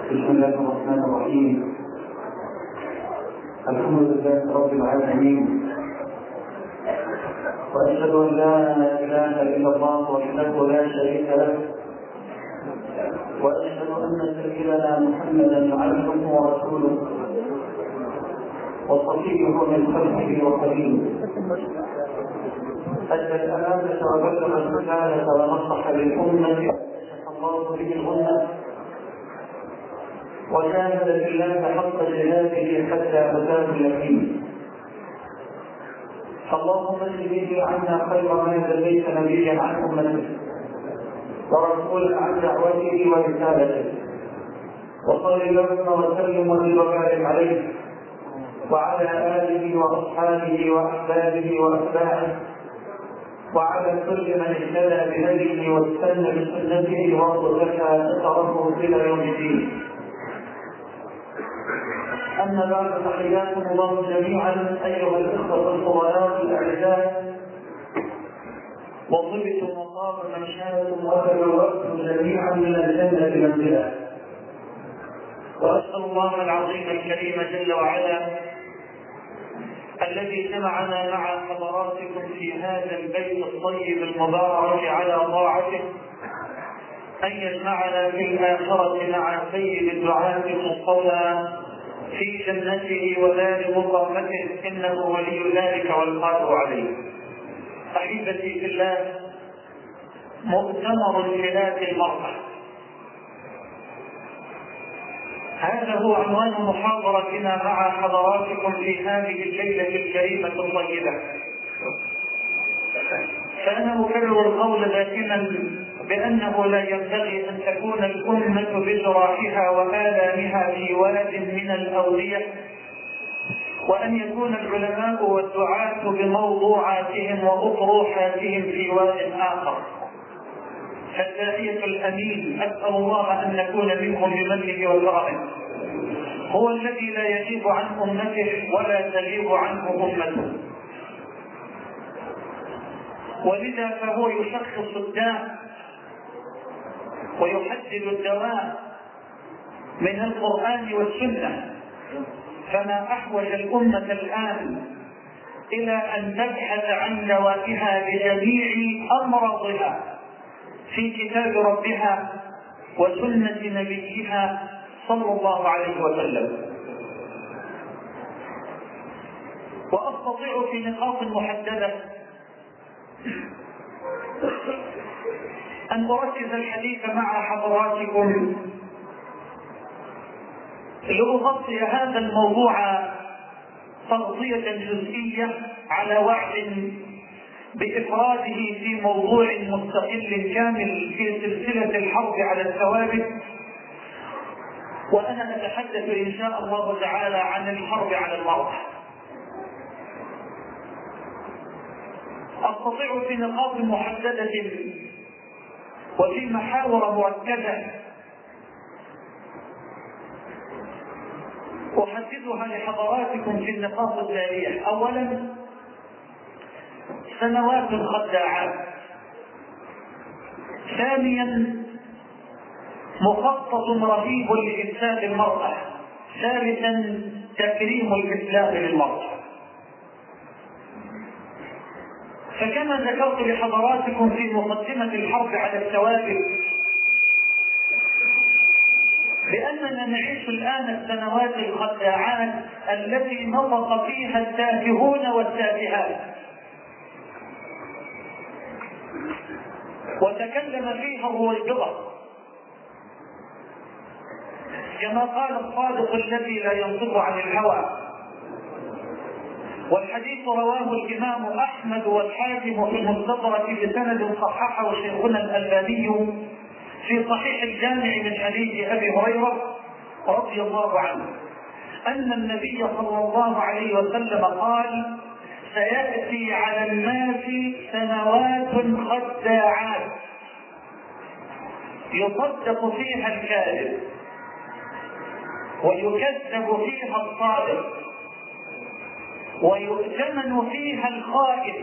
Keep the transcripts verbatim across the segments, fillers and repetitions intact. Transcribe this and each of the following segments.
بسم الله الرحمن الرحيم. الحمد لله رب العالمين، وأشهد أن لا إله إلا الله وحده لا شريك له، وأشهد أن سيدنا محمدا عبده ورسوله وصفيه من خلقه وخليله، أدى الأمانة وبلغ الرسالة ونصح للأمة الله به الغنى، وجاهد في الله حق جهاده حتى أتاه اليقين. اللهم اجزه عنا خير ما جزيت نبيا عن أمته ورسولا عن دعوته ورسالته، وصل اللهم وسلم وبارك عليه وعلى آله وأصحابه وأحبابه وأتباعه وعلى كل من اهتدى بهديه واستنى بسنته وارتقى اثره الى يوم الدين. اما بعد، فحياكم الله جميعا ايها الاخوه الفضلاء الاعزاء، وطبتم وطاب منشاكم وتبوأتم جميعا من الجنه منزلا. واسال الله العظيم الكريم جل وعلا الذي جمعنا مع حضراتكم في هذا البيت الطيب المبارك على طاعته أن يجمعنا في الآخرة مع سيد الدعاة المصطفى في جنته ودار مقامته، إنه ولي ذلك والقادر عليه. أحبتي في الله، مؤتمر انفلات المرأة، هذا هو عنوان محاضرتنا مع حضراتكم في هذه الليلة الكريمة الطيبة. فأنا أكرر القول دائما بأنه لا ينبغي أن تكون الأمة بجراحها وآلامها في واد من الأودية، وأن يكون العلماء والدعاة بموضوعاتهم وأطروحاتهم في واد آخر. فالداعية الأمين أسأل الله أن نكون منهم بمنه وكرمه، هو الذي لا يغيب عن أمته ولا تغيب عنه أمته، ولذا فهو يشخص الداء ويحدد الدواء من القرآن والسنة. فما أحوج الأمة الآن إلى أن تبحث عن دوائها بجميع أمراضها في كتاب ربها وسنة نبيها صلى الله عليه وسلم. وأستطيع في نقاط محددة أن أركز الحديث مع حضراتكم لأغطي هذا الموضوع تغطية جزئية على وعد بإفراده في موضوع مستقل كامل في سلسلة الحرب على الثوابت. وأنا أتحدث إن شاء الله تعالى عن الحرب على المرأة. أستطيع في نقاط محددة وفي محاور مركزة أحددها لحضراتكم في النقاط التالية. أولا، سنوات الخداعات. ثانيا، مخطط رهيب لإفساد المرأة. ثالثا، تكريم الإسلام للمرأة. فكما ذكرت لحضراتكم في مقدمة الحرب على الثوابت بأننا نعيش الآن السنوات الخداعات التي نطق فيها التافهون والتافهات وتكلم فيها الرويبضة، كما قال الصادق الذي لا ينطق عن الهوى. والحديث رواه الإمام أحمد والحاكم في المستدرك بسند صححه شيخنا الألباني في صحيح الجامع من حديث أبي هريرة رضي الله عنه أن النبي صلى الله عليه وسلم قال: سيأتي على الناس سنوات خداعات يصدق فيها الكاذب ويكذب فيها الصادق ويؤتمن فيها الخائن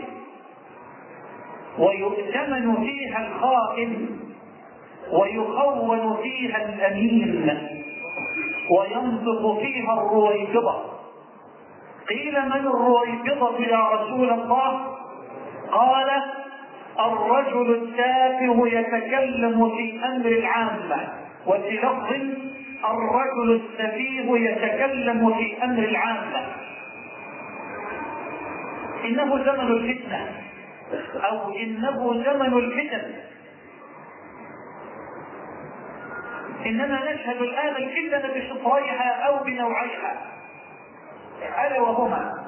ويؤتمن فيها الخائن ويخون فيها الأمين وينطق فيها الرويبضة. قيل من الرويبضة يا رسول الله؟ قال الرجل التافه يتكلم في أمر العامة، وفي لفظ الرجل السفيه يتكلم في أمر العامة. إنه زمن الفتنة، أو إنه زمن الفتن. إننا نشهد الآن الفتنة بشطريها أو بنوعيها، ألا وهما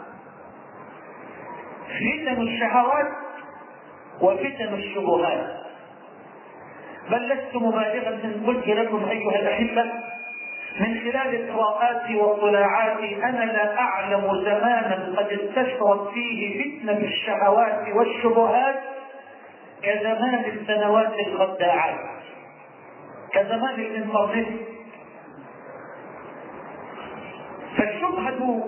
فتن الشهوات وفتن الشبهات. بل لست مبالغا إن قلت لكم أيها الأحبة من خلال قراءاتي واطلاعاتي أنا لا أعلم زمانا قد انتشرت فيه فتنة الشهوات والشبهات كزمان السنوات الخداعات، كزمان الإنترنت. فالشبهة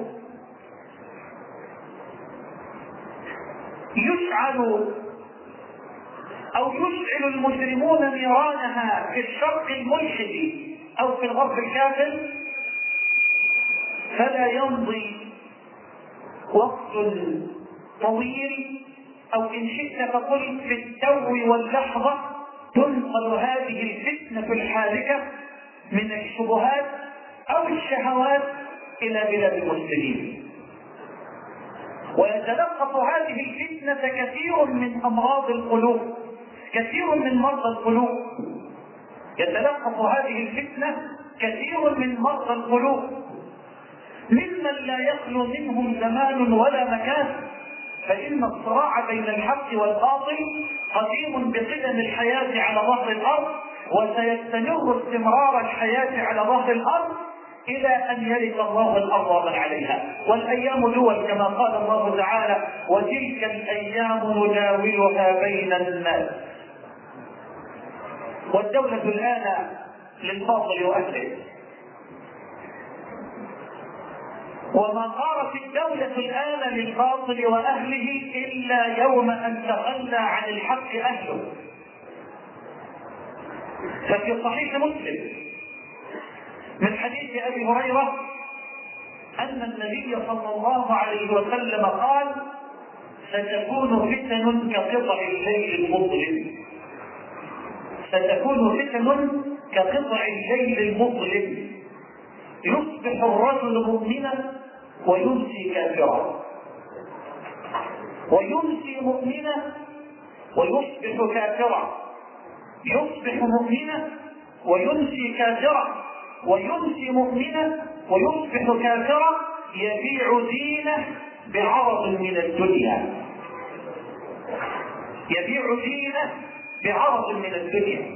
يشعل أو يشعل المجرمون نيرانها في الشرق الملحد أو في الغرب الكافر، فلا يمضي وقت طويل أو إن شئت فقل في التو واللحظة تنقل هذه الفتنة الحالكة من الشبهات أو الشهوات إلى بلاد المسلمين. ويتلقف هذه الفتنة كثير من أمراض القلوب، كثير من مرضى القلوب. يتلقف هذه الفتنة كثير من مرضى القلوب ممن لا يخلو منهم زمان ولا مكان. فإن الصراع بين الحق والباطل قديم بقدم الحياة على ظهر الأرض، وسيستمر استمرار الحياة على ظهر الأرض إلى أن يرث الله الأرض ومن عليها. والأيام دول كما قال الله تعالى وتلك الأيام نداولها بين الناس. والدولة الآن للباطل وأهله، وما صارت الدولة الآن للباطل وأهله إلا يوم أن تخلى عن الحق أهله. ففي صحيح مسلم من حديث أبي هريرة أن النبي صلى الله عليه وسلم قال ستكون فتن كقطع الليل المظلم، ستكون فتن كقطع الليل المظلم، يصبح الرجل مؤمنا ويمسي كافرا، ويمسي مؤمنا ويصبح كافرا، يصبح مؤمنا ويمسي كافرا، ويمسي مؤمنا ويصبح كافرا، يبيع دينه بعرض من الدنيا، يبيع دينه بعرض من الدنيا.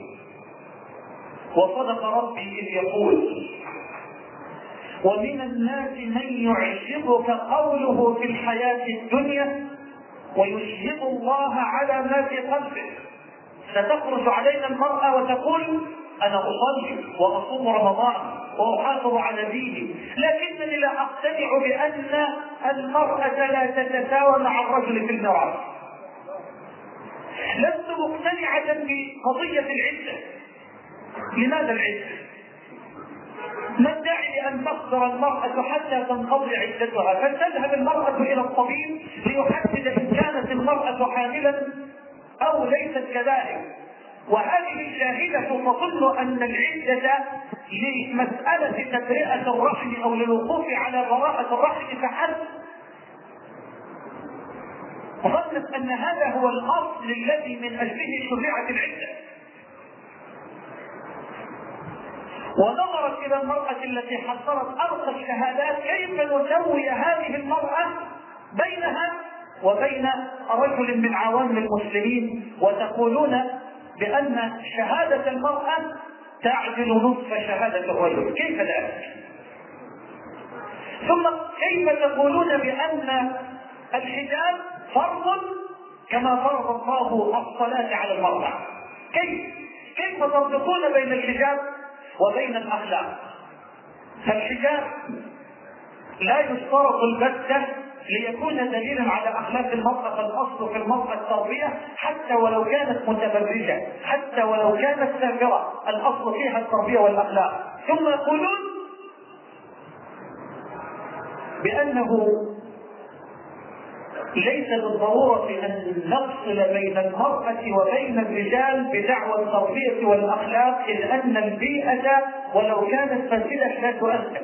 وصدق ربي إذ يقول ومن الناس من يعجبك قوله في الحياة الدنيا ويشهد الله على ما في قلبه. ستخرج علينا المرأة وتقول أنا أصلي وأصوم رمضان وأحافظ على ديني، لكنني لا أقتنع بأن المرأة لا تتساوى مع الرجل في الميراث. لست مقتنعة بقضية العدة. لماذا العدة؟ ما الداعي لأن تخسر المرأة حتى تنقضي عدتها فتذهب المرأة إلى الطبيب ليحدد إن كانت المرأة حاملا أو ليست كذلك؟ وهذه الشاهدة تظن أن العدة لمسألة تبرئة الرحم أو للوقوف على براءة الرحم فحسب. ظنت أن هذا هو الأصل الذي من أجله شرعت العدة، ونظرت إلى المرأة التي حصلت أرقى الشهادات كيف نسوي هذه المرأة بينها وبين رجل من عوام المسلمين، وتقولون بأن شهادة المرأة تعدل نصف شهادة الرجل. كيف ذلك؟ ثم كيف تقولون بأن الحجاب فرض كما فرض الله الصلاة على المرأة؟ كيف؟ كيف تربطون بين الحجاب وبين الأخلاق؟ فالحجاب لا يشترط البتة ليكون دليلا على أخلاق المرأة، فالأصل في المرأة التربية حتى ولو كانت متبرجة، حتى ولو كانت سافرة، الأصل فيها التربية والأخلاق. ثم يقولون بأنه ليس بالضرورة أن نفصل بين المرأة وبين الرجال بدعوى التربية والأخلاق، إذ أن البيئة ولو كانت فاسدة لا تؤثر.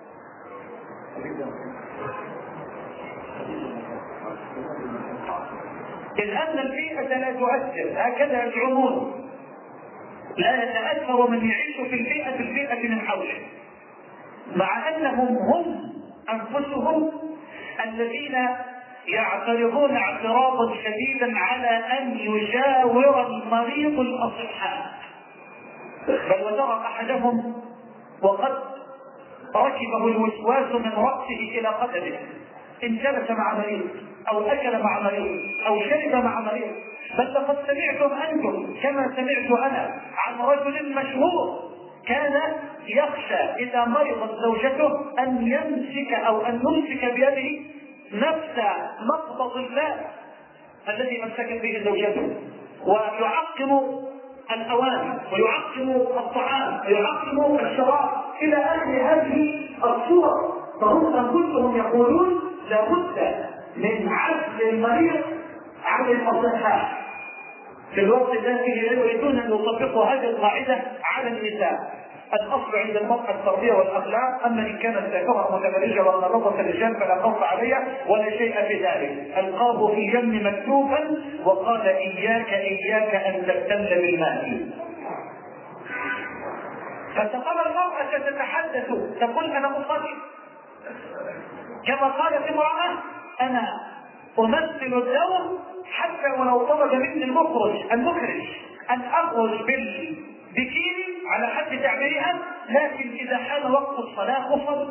إذ أن البيئة لا تؤثر، هكذا يزعمون. لا يتأثر من يعيش في البيئة البيئة من حوله، مع أنهم هم أنفسهم الذين يعترضون اعتراضا شديدا على أن يجاور المريض الأصحاء. بل وترى أحدهم وقد ركبه الوسواس من رأسه إلى قدمه، إن جلس مع مريض أو أكل مع مريض أو شرب مع مريض. بل لقد سمعتم أنتم كما سمعت أنا عن رجل مشهور كان يخشى إذا مرضت زوجته أن يمسك أو أن يمسك بيده نفس مقبض الله الذي أمسكت به زوجته، ويعقم الأواني ويعقم الطعام ويعقم الشراب إلى آخر هذه الصور. فهم أنفسهم يقولون لابد من عزل المريض عن الأصحاء. في الوقت الذي يريدون أن يطبقوا هذه القاعدة على النساء. الأصل عند المرأة التربية والأخلاق، أما إن كانت ساكرة متبرجة وغلظت الرجال فلا خوف عليها ولا شيء في ذلك. ألقاه في جنب مكتوبا وقال إياك إياك أن تبتل بالماء. فتقال المرأة تتحدث تقول أنا أصلي، كما قالت امرأة أنا أمثل الدور حتى ولو طلب مني المخرج المخرج أن أخرج بالبكيني على حد تعبيرها، لكن إذا حان وقت الصلاة أصل.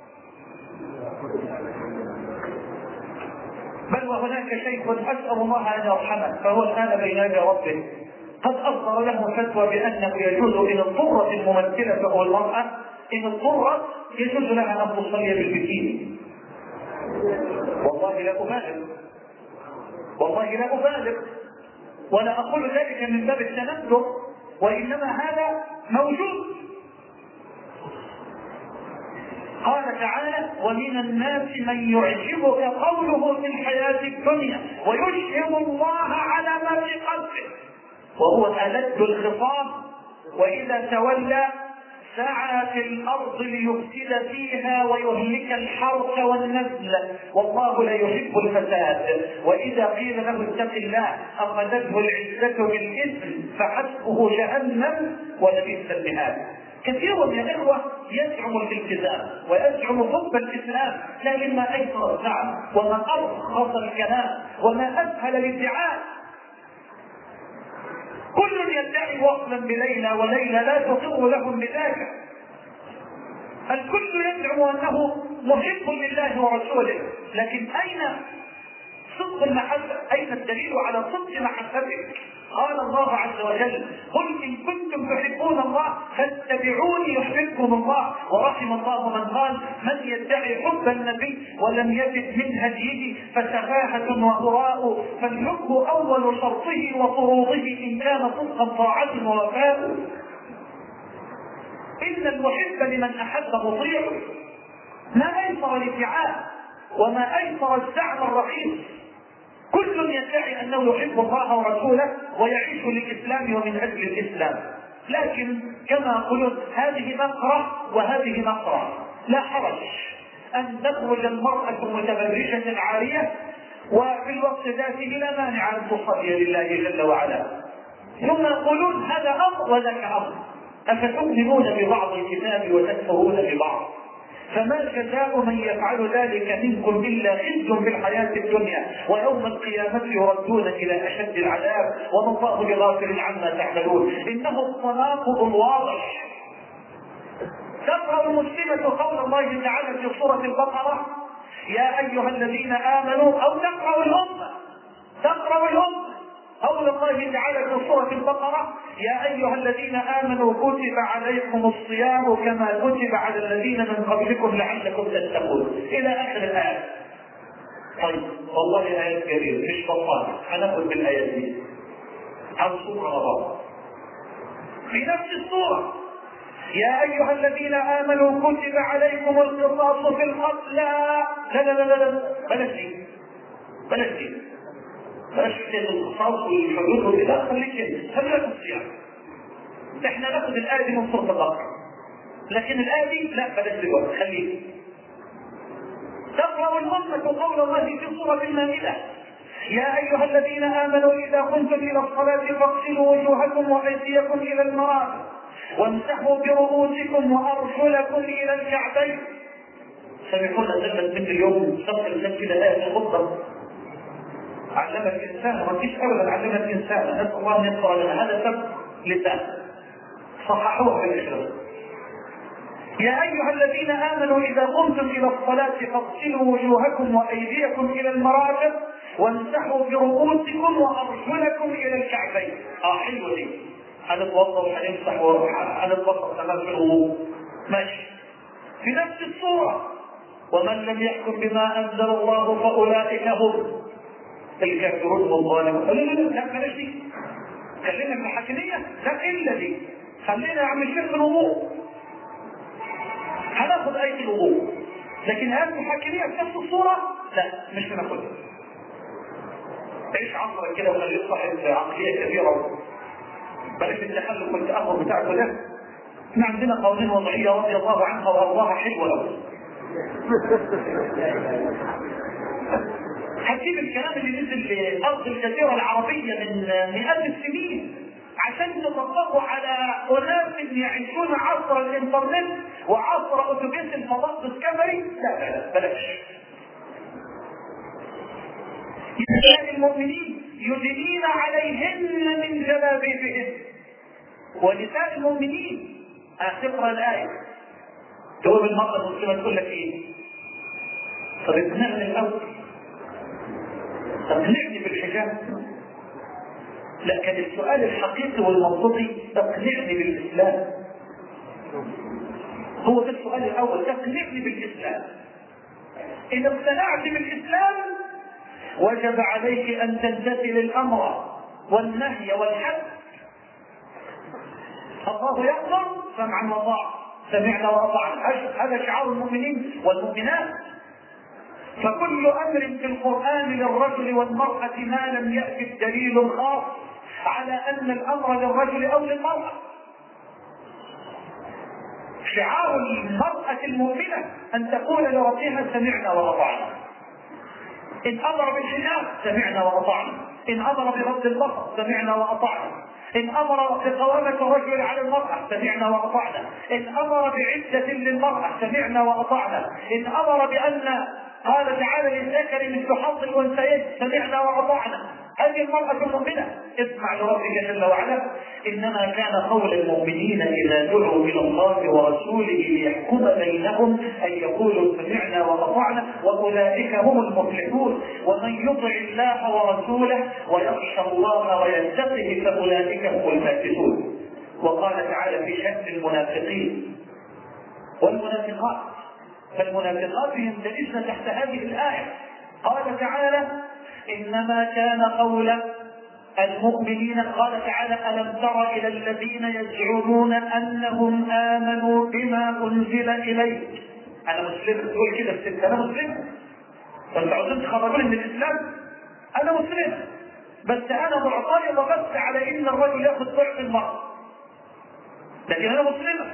بل وهناك شيخ أسأل الله أن يرحمه فهو الآن بين يدي ربه قد أصدر له فتوى بأنه يجوز إن اضطرت الممثلة فهو المرأة إن اضطرت يجوز لها أن تصلي بالبكيني. والله لا أبالغ، والله لا أبالغ، ولا أقول ذلك من باب التنبه، وإنما هذا موجود. قال تعالى ومن الناس من يعجبك قوله في الحياة الدنيا ويشهد الله على ما في قلبه وهو ألد الخصام وإذا تولى سعى في الأرض ليفسد فيها ويهلك الحرث والنسل والله لا يحب الفساد. وإذا قيل له اتق الله أخذته العزة بالإثم فحسبه جهنم ولبئس المهاد. كثير من الإخوة يزعم الالتزام ويزعم حب الإسلام، لكن ما أيسر الزعم وما أرخص الكلام وما أسهل الادعاء. كل يدعي وصلا بليلى وليلى لا تقر لهم بذاك. الكل يزعم أنه محب لله ورسوله، لكن أين صدق المحبة؟ أين الدليل على صدق محبتك؟ قال الله عز وجل قل إن كنتم تحبون الله فاتبعوني يحببكم الله. ورحم الله من قال من يدعي حب النبي ولم يجد من هديه فسفاهة وهراء فالحب أول شرطه وفروضه إن كان صدقا طاعة ووفاء. إن المحب لمن أحب مطيع. ما أيسر الادعاء وما أيسر الزعم الرخيص. كل يدعي أنه يحب الله ورسوله ويعيش للإسلام ومن أجل الإسلام، لكن كما يقولون هذه مقرة وهذه مقرة. لا حرج أن تخرج المرأة متبرجة عارية وفي الوقت ذاته لا مانع أن تصلي لله جل وعلا. ثم يقولون هذا أمر وذاك أمر، أفتؤمنون ببعض الكتاب وتكفرون ببعض؟ فما جزاء من يفعل ذلك منكم إلا خزي في الحياة الدنيا ويوم القيامة يردون إلى أشد العذاب وما الله بغافل عما تعملون. إنه التناقض الواضح. تقرأ المسلمة قول الله تعالى في سورة البقرة يا أيها الذين آمنوا، أو تقرأ الأمة تقرأ الأمة قول الله تعالى في سورة البقرة يا أيها الذين آمنوا كتب عليكم الصيام كما كتب على الذين من قبلكم لعلكم تتقون إلى آخر الآية. طيب والله آيات كبيرة مش بطالة، هناخد بالآيات دي عن سورة رمضان. في نفس السورة يا ايها الذين امنوا كتب عليكم القصاص في القتلى. لا لا لا لا بلاش دي بلاش دي بلاش حكايه القصاص والحدود والى خليك خلينا في الصيام. احنا ناخذ الايه دي من سوره البقره، لكن الايه دي لا بلاش دلوقتي خليك. تقرأ الأمة قول الله في سورة المائدة: يا أيها الذين آمنوا إذا قمتم إلى الصلاة فاغسلوا وجوهكم وأيديكم إلى المرافق وامسحوا برؤوسكم وأرجلكم إلى الكعبين. سمعونا زلت من اليوم شرح الجنة آية الخطة علمت إنسان، ما فيش أبدا علمت إنسان، نسأل الله أن يغفر لنا، هذا سبب لسان صححوه في الإشراف. يا أيها الذين آمنوا إذا قمتم إلى الصلاة فاغسلوا وجوهكم وأيديكم إلى المرافق وامسحوا برؤوسكم وأرجلكم إلى الكعبين. آه حلوة دي، هنتوضأ وهنمسح وهنتوضأ تمام في الوضوء ماشي. في نفس الصورة: ومن لم يحكم بما أنزل الله فأولئك هم الكافرون والظالمون. لا لا لا بلاش دي، خلينا في الحاكمية، لا إلا دي، خلينا يا عم الشيخ في الوضوء، هناخذ آية الوضوء، لكن هذه الحاكمية في نفس الصورة لا مش هناخذها. عيش عصرك كده وخليك صاحب عقلية كبيرة، بلاش التحلف والتأخر بتاعته ده. احنا عندنا قوانين وضعية رضي الله عنها وأرضاها حلوة له. هتجيب الكلام اللي نزل لأرض الجزيرة العربية من مئات السنين عشان تطبقوا على أناس يعيشون عصر الإنترنت وعصر أتوبيس الفضاء ديسكفري؟ لا لا لا بلاش. نساء المؤمنين يدنين عليهن من جلابيبهن. ونساء المؤمنين تقرأ الآية تقول المرأة المسلمة تقول لك إيه؟ طب اقنعني الأول، طب اقنعني بالحجاب. لا، كان السؤال الحقيقي والمنطقي اقنعني بالإسلام. هو ده السؤال الأول، اقنعني بالإسلام. إن اقتنعت بالإسلام وجب عليك أن تمتثل الأمر والنهي والحد. الله يأمر سمعا وطاعة، سمعنا وأطعنا، هذا شعار المؤمنين والمؤمنات. فكل أمر في القرآن للرجل والمرأة ما لم يأتي الدليل خاص على أن الأمر للرجل أو للمرأة. شعار المرأة المؤمنة أن تقول لربها سمعنا وأطعنا. إن أمر بالحجاب سمعنا وأطعنا، إن أمر بغض البصر سمعنا وأطعنا، إن أمر بقوامة الرجل على المرأة سمعنا وأطعنا، إن أمر بعدة للمرأة سمعنا وأطعنا، إن أمر بأن قال تعالى للذكر مثل حظ الأنثيين سمعنا وأطعنا. هذه المرأة المؤمنة اسمع لربك جل وعلا: إنما كان قول المؤمنين إذا دعوا إلى الله ورسوله ليحكم بينهم أن يقولوا سمعنا وأطعنا وأولئك هم المفلحون. ومن يطع الله ورسوله ويخشى الله ويتقه فأولئك هم الفائزون. وقال تعالى في شأن المنافقين والمنافقات، فالمنافقات يندرجن تحت هذه الآية. قال تعالى: إنما كان قول المؤمنين، قال تعالى: ألم تر إلى الذين يزعمون أنهم آمنوا بما أنزل إليك. أنا مسلم، تقول كده الست أنا مسلم، وأنت عاوزين تخرجوني من الإسلام؟ أنا مسلم، بس أنا معترضة بس على إن الرجل يأخذ ضعف المرأة، لكن أنا مسلمة.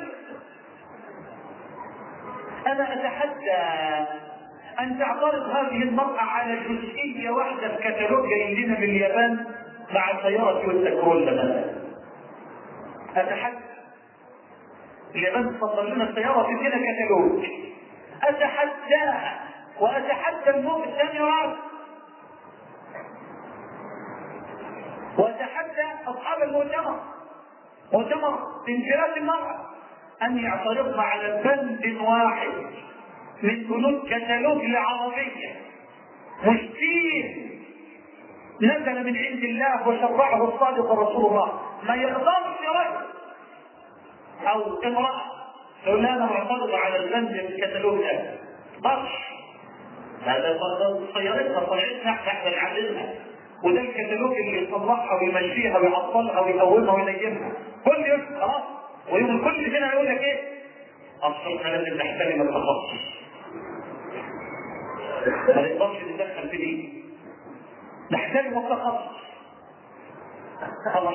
أنا أتحدى أن تعترض هذه المرأة على جزئية واحدة في كتالوج جاي لنا من اليابان مع السيارة والتكرول مثلا. أتحدى اليابان تصدر لنا السيارة في لنا كتالوج، أتحداها وأتحدى الموت الثاني والعرض، وأتحدى أصحاب المؤتمر مؤتمر انفراد المرأة أن يعترضن على بند واحد من بنود كتالوج العربية مشتين نزل من عند الله وشرعه الصادق رسول الله. ما يقدرش رجل أو امرأة تقول لها أنا معترضة على البند من الكتالوج ده، قرش هذا سيارتها طلعتنا احنا نعلمها، وده الكتالوج اللي يصلحها ويمشيها ويعطلها ويقومها وينيمها كل يوم. خلاص ويوم الكل هنا يقول لك ايه؟ اصل احنا لازم نحترم التخصص، ما نقدرش ندخل في دي، نحترم التخصص. خلاص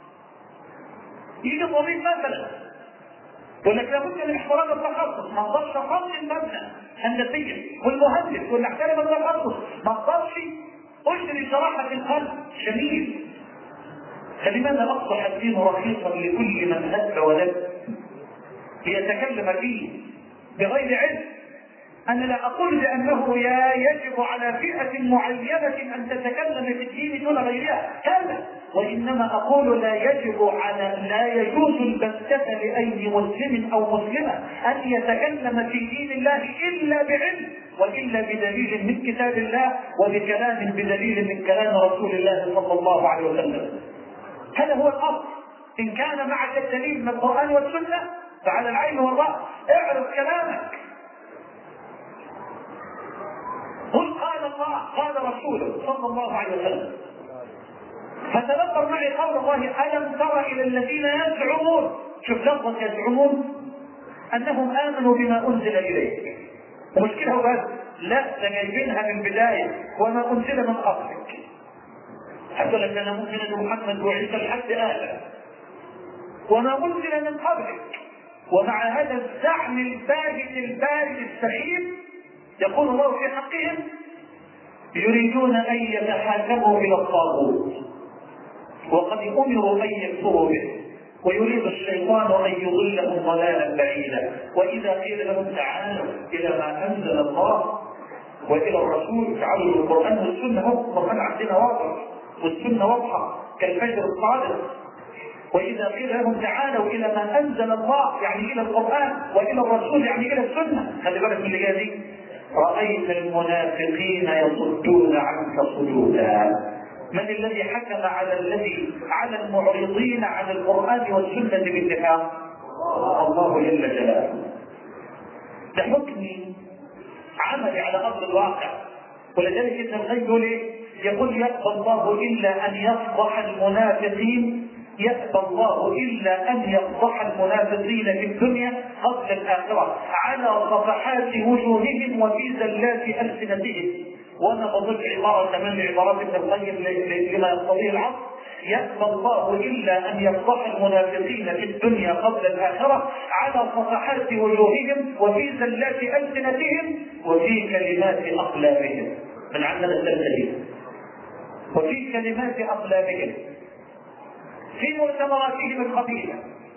يجي الطبيب مثلا يقول لك لابد من احترام التخصص، ما اقدرش اقنن المبنى هندسيا، والمهندس يقول احترم التخصص، ما اقدرش اشري شراحه القلب جميل. فلماذا اصبح الدين رخيصا لكل من هب ولد ليتكلم فيه بغير علم؟ انا لا اقول بانه يجب على فئه معينه ان تتكلم في الدين دون غيرها، كلا، وانما اقول لا يجب على لا يجوز البتة لاي مسلم او مسلمه ان يتكلم في دين الله الا بعلم، والا بدليل من كتاب الله وبكلام بدليل من كلام رسول الله صلى الله عليه وسلم. هذا هو الامر. ان كان معك الدليل من القران والسنه فعلى العين والراس اعرض كلامك، قل قال الله قال رسوله صلى الله عليه وسلم. فتذكر معي قول الله ألم تر إلى الذين يزعمون، شوف لفظة يزعمون، أنهم آمنوا بما أنزل إليك. ومشكلة بس لا ده جايبينها من البداية وما أنزل من قبلك. حتى لك أنا مؤمن بمحمد وعيسى لحد آدم وما أنزل من قبلك، ومع هذا الزعم الباهت البارد السخيف يقول الله في حقهم يريدون أن يتحاكموا إلى الطاغوت وقد أمروا أن يكفروا به ويريد الشيطان أن يضلهم ضلالا بعيدا. وإذا قيل لهم تعالوا إلى ما أنزل الله وإلى الرسول، تعالوا القرآن والسنة، هو القرآن عندنا واضح والسنة واضحة كالفجر الصادق. وإذا قيل لهم تعالوا إلى ما أنزل الله يعني إلى القرآن وإلى الرسول يعني إلى السنة، خلي بالك من اللي جاي دي، رأيت المنافقين يصدون عنك صدودا. من الذي حكم على الذي على المعرضين عن القرآن والسنة بالنفاق؟ الله جل جلاله. ده حكم عملي على أرض الواقع. ولذلك ابن القيم يقول ايه؟ يقول يأبى الله إلا أن يفضح المنافقين، يأبى الله إلا أن يفضح المنافقين في الدنيا قبل الآخرة على صفحات وجوههم وفي زلات ألسنتهم. وأنا بضيف عبارة كمان لعبارات ابن القيم لما يقتضيه العصر، يأبى الله إلا أن يفضح المنافقين في الدنيا قبل الآخرة على صفحات وجوههم وفي زلات ألسنتهم وفي كلمات أقلامهم. من عندنا التلتين وفي كلمات أقلامهم في مؤتمراتهم الخبيثة.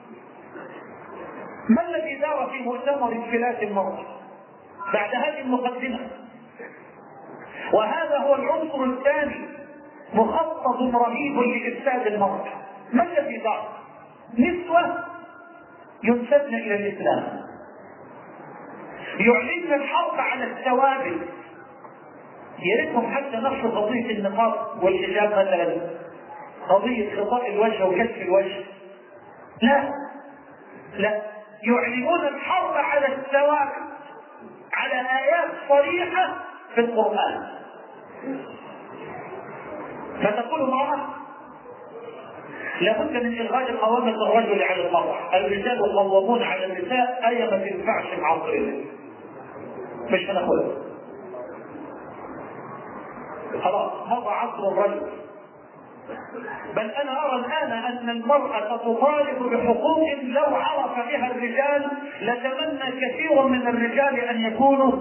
ما الذي دار في مؤتمر انفلات الموت بعد هذه المقدمة؟ وهذا هو العنصر الثاني، مخطط رهيب لإفساد الموت. ما الذي دار؟ نسوة ينسبن إلى الإسلام يعلن الحرب على الثوابت. يا ريتهم حتى نشر قضية النقاب والحجاب مثلا، قضية غطاء الوجه وكشف الوجه، لا لا، يعلنون الحرب على الثوابت، على آيات صريحة في القرآن. فتقول امرأة لابد من إلغاء قوامة الرجل على المرأة، الرجال قوامون على النساء، آية ما تنفعش معصرنا مش هناخدها. خلاص مضى عصر الرجل. بل أنا أرى الآن أن المرأة تطالب بحقوق لو عرف بها الرجال لتمنى كثير من الرجال أن يكونوا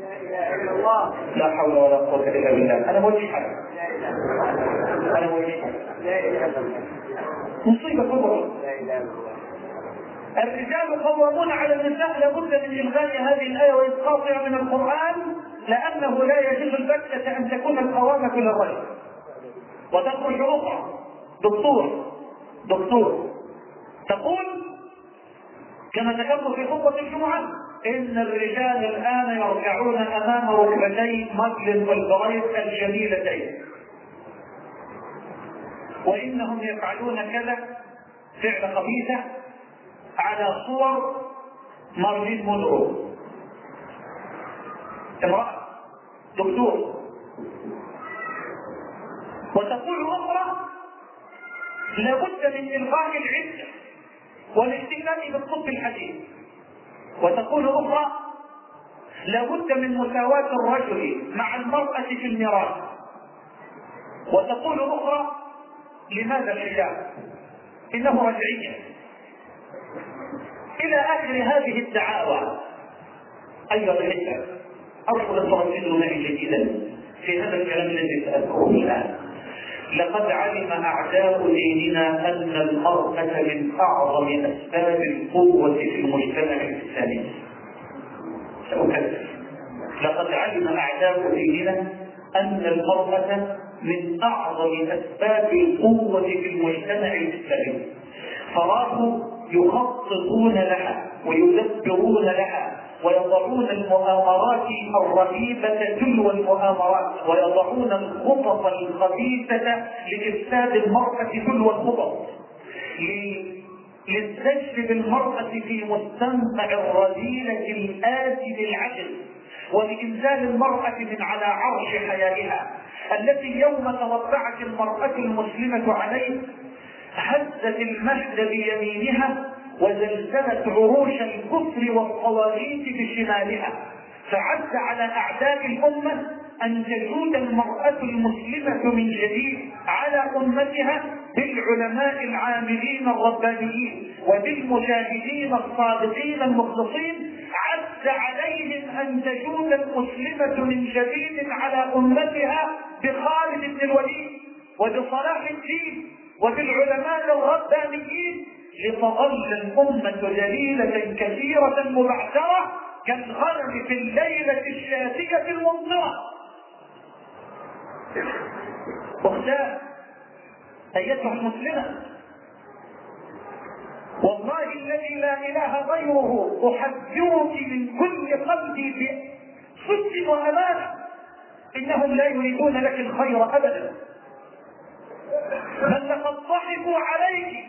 لا حول ولا قوة إلا بالله. أنا مولي حاجة أنا مولي حاجة مصيبة كبرى. الرجال قوامون على النساء، لابد من إلغاء هذه الآية وإسقاطها من القرآن، لأنه لا يجوز البتة أن تكون القوامة للرجل. وتخرج أخرى دكتور دكتور تقول كما ذكرت في خطبة الجمعة إن الرجال الآن يرجعون أمام ركبتي مجلس والبريد الجميلتين، وإنهم يفعلون كذا فعل خبيثة على صور مارلين مونرو، امرأة دكتور. وتقول أخرى لابد من إلغاء العدة والاستئذان بالطب الحديث. وتقول أخرى: لابد من مساواة الرجل مع المرأة في الميراث. وتقول أخرى: لماذا الحجاب؟ إنه رجعية. إلى آخر هذه الدعاوى. أيها الأحبة، أرجو أن تركزوا معي جيدا في هذا الكلام الذي سأذكره الآن. لقد علم أعداء ديننا أن المرأة من أعظم أسباب القوة في المجتمع الإسلامي. سأكرر: لقد علم أعداء ديننا أن المرأة من أعظم أسباب القوة في المجتمع الإسلامي، فراه يخططون لها ويدبرون لها ويضعون المؤامرات الرهيبة تلو المؤامرات، ويضعون الخطط الخبيثة لإفساد المرأة تلو الخطط، للزج بالمرأة في مستنقع الرذيلة الآتي للعجل، ولإنزال المرأة من على عرش حيائها التي يوم تربعت المرأة المسلمة عليه هزت المهد بيمينها وزلزلت عروش الكفر والطواغيت بشمالها. فعز على أعداء الأمة أن تجود المرأة المسلمة من جديد على أمتها بالعلماء العاملين الربانيين وبالمجاهدين الصادقين المخلصين. عز عليهم أن تجود المسلمة من جديد على أمتها بخالد بن الوليد وبصلاح الدين وبالعلماء الربانيين، لتظل الأمة دليلة كثيرة مبعثرة كالغنم في الليلة الشاتية الممطرة. أختاه أيتها المسلمة، والله الذي لا إله غيره أحذرك من كل قلبي بصدق وأمانة، إنهم لا يريدون لك الخير أبدا، بل لقد ضحكوا عليك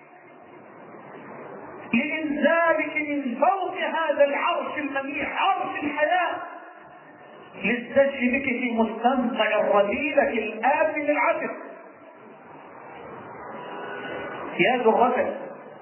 لإنزالك من فوق هذا العرش المنيع، عرش الحياة، للزج بك في مستنقع الرذيلة الآتي للعسر. يا ذرة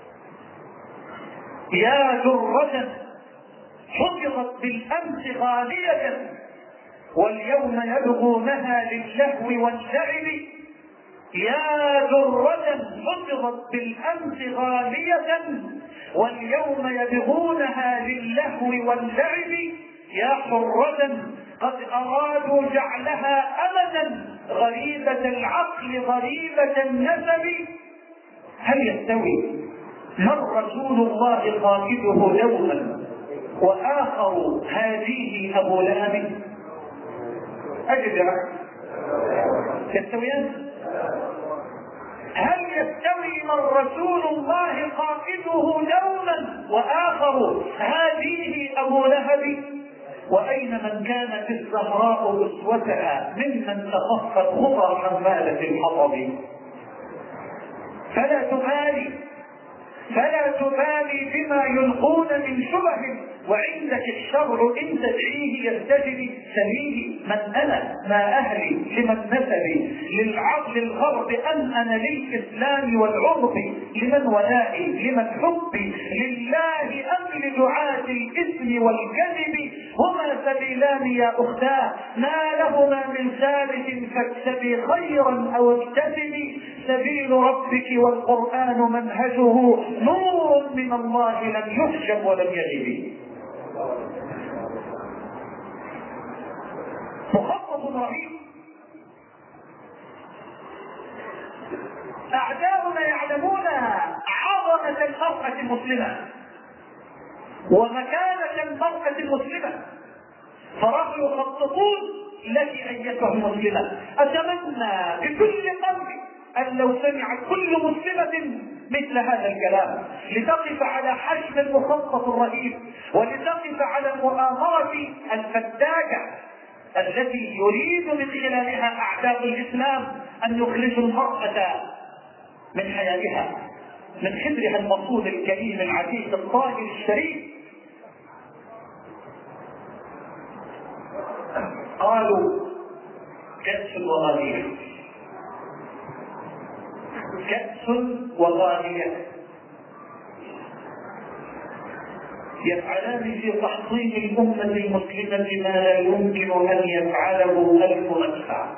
يا ذرة حفظت بالأمس غالية واليوم يبغونها للهو واللعب. يا ذرة حفظت بالأمس غالية واليوم يبغونها للهو واللعب. يا حرة قد أرادوا جعلها أمدا غريبة العقل غريبة النسب. هل يستوي من رسول الله قائده يوما وآخر هذه أبو لهب؟ أجد يا يستويان؟ هل يستوي من رسول الله قائده يوما وآخر هذه أبو لهب؟ وأين من كانت الزهراء أسوتها ممن تخفت خطى حمالة الحطب؟ فلا تبالي فلا تبالي بما يلقون من شبه، وعندك الشرع إن تدعيه يستجب. سليه من أنا، ما أهلي، لمن نسبي، للعقل الغرب أم أنا للإسلام والعرب، لمن ولائي، لمن حبي، لله أم لدعاة الإثم والكذب. هما سبيلان يا أختاه ما لهما من ثالث، فاكسبي خيرا أو اكتسبي. سبيل ربك والقرآن منهجه نور من الله لم يحجب ولم يغب. مخطط رهيب. أعداؤنا يعلمون عظمة المرأة المسلمة ومكانة المرأة المسلمة، فراحوا يخططون لك أيتها المسلمة. أتمنى بكل قلبي أن لو سمعت كل مسلمة مثل هذا الكلام لتقف على حجم المخطط الرهيب، ولتقف على المؤامرة الفتاكة التي يريد من خلالها أعداء الإسلام أن يخرجوا المرأة من حياتها، من حبرها المصون الكريم العزيز الطاهر الشريف. قالوا كأس وغانية، كأس وغانية. يفعلان في تحصين الأمة المسلمة ما لا يمكن أن يفعله ألف مدفع.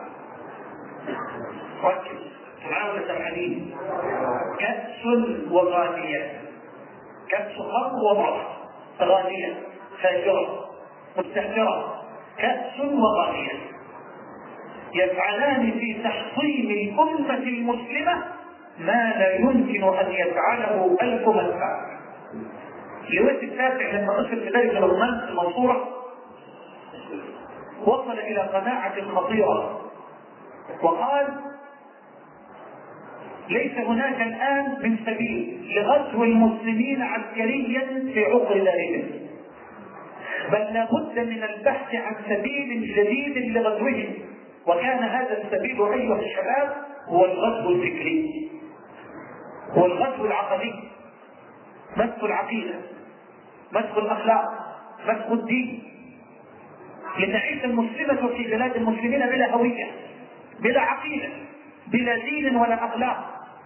ركز معاوية الحديد. كأس وغانية، كأس خمر ومرض، غانية فاجرة مستهترة، كأس وغانية يفعلان في تحصين الأمة المسلمة ما لا يمكن أن يفعله ألف مدفع. لويس التاسع لما أصل بذلك الرومان المنصورة وصل إلى قناعة خطيرة وقال: ليس هناك الآن من سبيل لغزو المسلمين عسكريا في عقر دارهم، بل لا بد من البحث عن سبيل جديد لغزوهم، وكان هذا السبيل أيها الشباب هو الغزو الفكري، هو الغزو العقدي، مسك العقيدة، مسك الأخلاق، مسك الدين، لتعيش المسلمة في بلاد المسلمين بلا هوية، بلا عقيدة، بلا دين ولا أخلاق.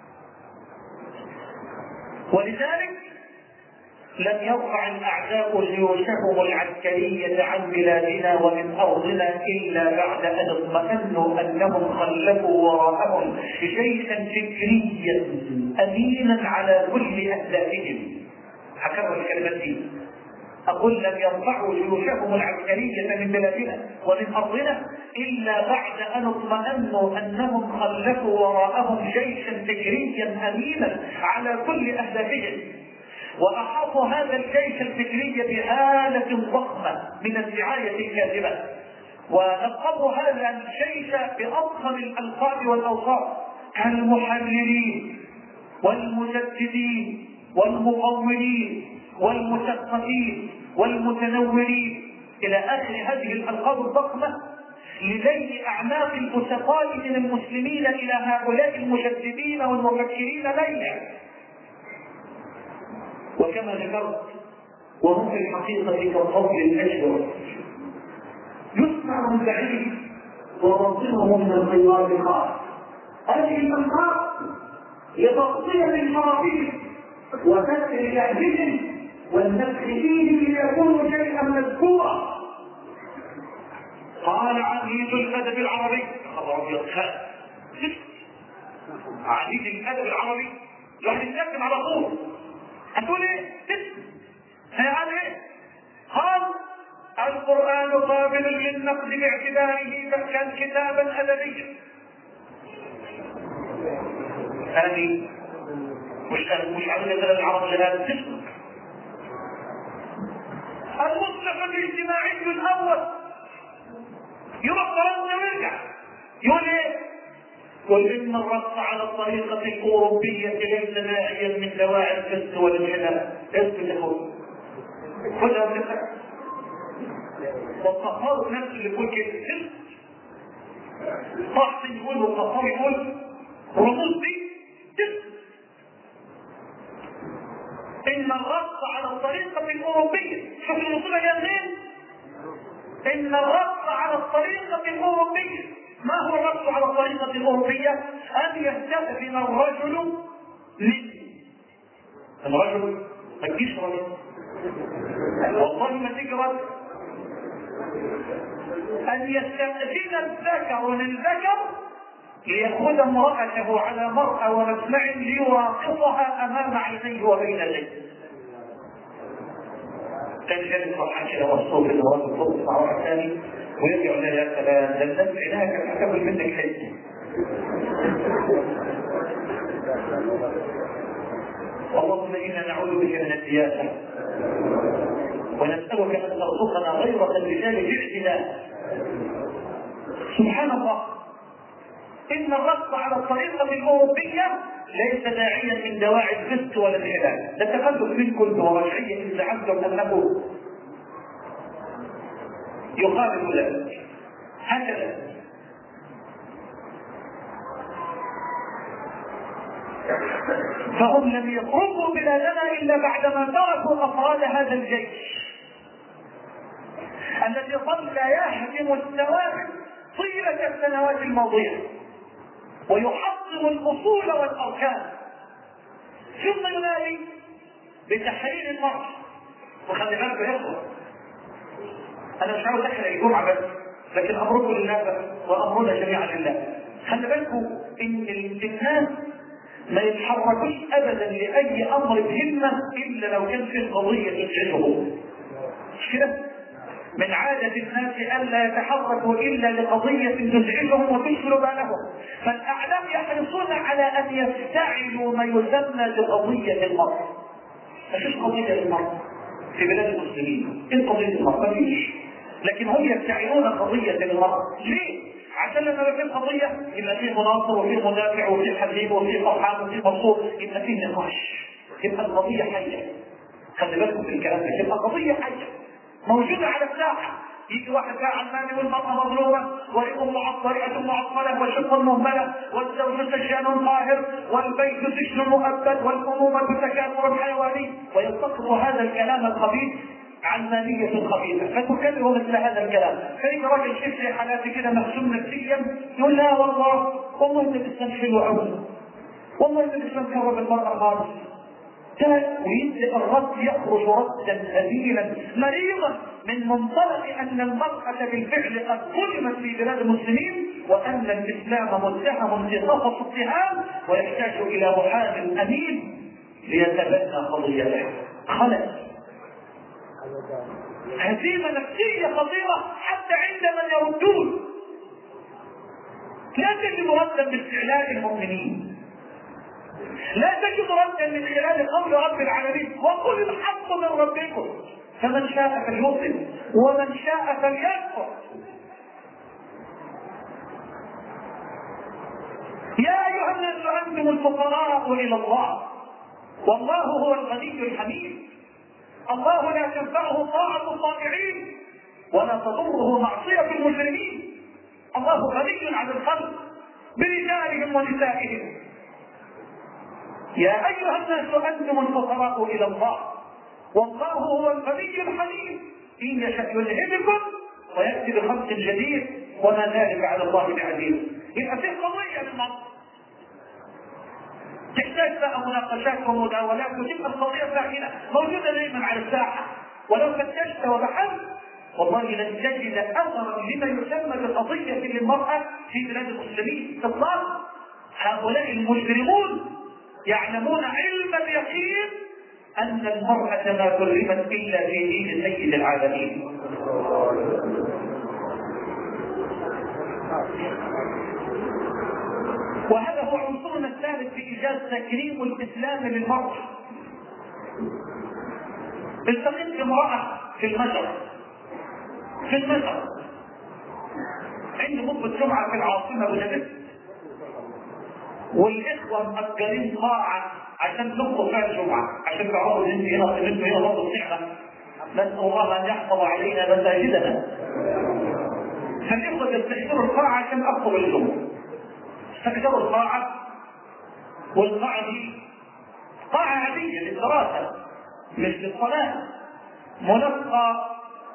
ولذلك لم يرفع الأعداء جيوشهم العسكرية عن بلادنا ومن أرضنا إلا بعد أن اطمأنوا أنهم خلفوا وراءهم جيشا فكريا أمينا على كل أهدافهم. هكرر الكلمات دي، أقول لم يرفعوا جيوشهم العسكرية من بلادنا ومن أرضنا إلا بعد أن اطمأنوا أنهم خلفوا وراءهم جيشا فكريا أمينا على كل أهدافهم، وأحاطوا هذا الجيش الفكري بآلة ضخمة من الدعاية الكاذبة، ولقبوا هذا الجيش بأضخم الألقاب والأوصاف كالمحررين والمجددين والمقومين والمثقفين والمتنورين إلى آخر هذه الألقاب الضخمة لذيل أعناق الفسقاء من المسلمين إلى هؤلاء المجددين والمفكرين ليلا. وكما ذكرت وهم في الحقيقة كالطفل الأشهر يسمع من بعيد ومنطقه من الخيار الخاص. هذه الأنهار لتغطية الحرافيش وكسر لهجهم والنفخ فيه ليكون شيئا مذكورا. قال عديد الأدب العربي خبر أبيض عديد الأدب العربي يعني يتكلم على طول. هتقول ايه؟ هيعمل ايه؟ قال القرآن قابل للنقد باعتباره كان كتابا أدبيا. هذه مش مش عدد الأدب العربي هذا تسمع. المصلح الاجتماعي الأول يروح فرنسا ويرجع يقول ايه؟ قل إن الرقص على الطريقة الأوروبية ليس داعيا من دواعي الفسق والانحلال. اسم الأخوة كلها بتفكر والقصار نفسه اللي يقول كده طحط يقول والقصار يقول رموز دي تسك. إن الرقص على الطريقة الأوروبية، شوف الوصولة جاية منين؟ إن الرقص على الطريقة الأوروبية. ما هو الرقص على الطريقة الأوروبية؟ أن يستأذن الرجل من الرجل ما تجيش رجل والله ما تجرد أن يستأذن الذكر للذكر ليأخذ امرأته على مرأى ومسمع ليراقصها أمام عينيه وبين يديه. كان جالس فرحان كده مبسوط ان هو الصوت مع واحد ثاني ويرجع يقول يا سلام ده الناس عينها كانت هتاكل منك حته. اللهم انا نعوذ بك من السياسه ونسالك ان ترزقنا غيرة الرجال باعتدال. سبحان الله. ان الرقص على الطريقه الاوروبيه ليس داعيا من دواعي الفسق ولا الانحلال. ده تخلف منكم ورجعيه ان زعمتم انه يخالف ذلك. هكذا فهم لم يتركوا بلادنا الا بعدما تركوا افراد هذا الجيش الذي ظل يهدم الثوابت طيله السنوات الماضيه ويحطم الاصول والاركان، ثم ينادي بتحرير المرأة وخلي بالك يا اخوه، انا مش عاوز احرق الجمعه بس، لكن امركم لله وامرنا جميعا لله. خلي بالكم ان الناس ما يتحركوش ابدا لاي امر بهمه الا لو كان في قضيه تزعجهم. مش كده؟ من عادة الناس ألا يتحركوا إلا لقضية تزعجهم وتشغل بالهم، فالأعلام يحرصون على أن يفتعلوا ما يسمى بقضية المرء. مفيش قضية المرء في بلاد المسلمين، إيه قضية المرء؟ مفيش، لكن هم يفتعلون قضية المرء. ليه؟ عشان لما يبقى في قضية يبقى فيه مناصر وفيه مدافع وفيه حبيب وفيه فرحان وفيه مبسوط، يبقى فيه نقاش، يبقى القضية حية. خلي بالكم في الكلام ده، يبقى قضية حية موجودة على الساحة. يجي واحد بقى علماني والمرأة مظلومة ورئة معطلة معطلة وشق مهملة والزوج سجان قاهر والبيت سجن مؤبد والأمومة تكاثر حيواني، ويلتقط هذا الكلام الخبيث علمانية خبيثة فتكرر مثل هذا الكلام. فيجي راجل شيخ زي حالاتي كده مهزوم نفسيا يقول لا والله والله ان الاسلام حلو قوي، والله ان الاسلام كرم المرأة خالص، ويبدأ الرد يخرج ردا هزيلا مريضا من منطلق ان المرأة بالفعل قد ظلمت في بلاد المسلمين، وان الاسلام متهم في قفص اتهام ويحتاج الى محامٍ امين ليتبنى قضيته. خلل، هزيمة نفسية خطيرة حتى عند من يردون. لا تجد ردا باستعلاء المؤمنين، لا تجد ردا من خلال قول رب العالمين وقل الحق من ربكم فمن شاء فليؤمن ومن شاء فليكفر. يا ايها الناس انتم الفقراء الى الله والله هو الغني الحميد. الله لا تنفعه طاعة الطائعين ولا تضره معصية المجرمين. الله غني عن الخلق برجالهم ونسائهم. يا ايها الناس انتم الفقراء الى الله والله هو الغني الحميد ان يشاء يذهبكم وياتي بخلق جديد وما ذلك على الله بعزيز. يبقى في قضيه للمرء تحتاج بقى مناقشات ومداولات، وتبقى القضيه ساخنه موجوده دائما على الساحه، ولو فتشت وبحثت والله لن تجد اثرا لما يسمى بقضيه للمراه في بلاد المسلمين اطلاقا. هؤلاء المجرمون يعلمون علم اليقين ان المرأة ما كرمت الا في دين سيد العالمين. وهذا هو عنصرنا الثالث في ايجاد تكريم الاسلام للمرأة. التقيت بامرأة في المجر في المجر عند خطبة جمعة في العاصمة بودابست، والاخوه مأجرين قاعه عشان تخطب فيها الجمعه عشان تعرفوا ان انت هنا ان انتم هنا برضه النعمه. نسال الله ان يحفظ علينا مساجدنا. فالاخوه يستاجروا القاعه عشان اخطب الجمعه. استاجروا القاعه، والقاعه دي قاعه عاديه للدراسه مش للصلاه، منقى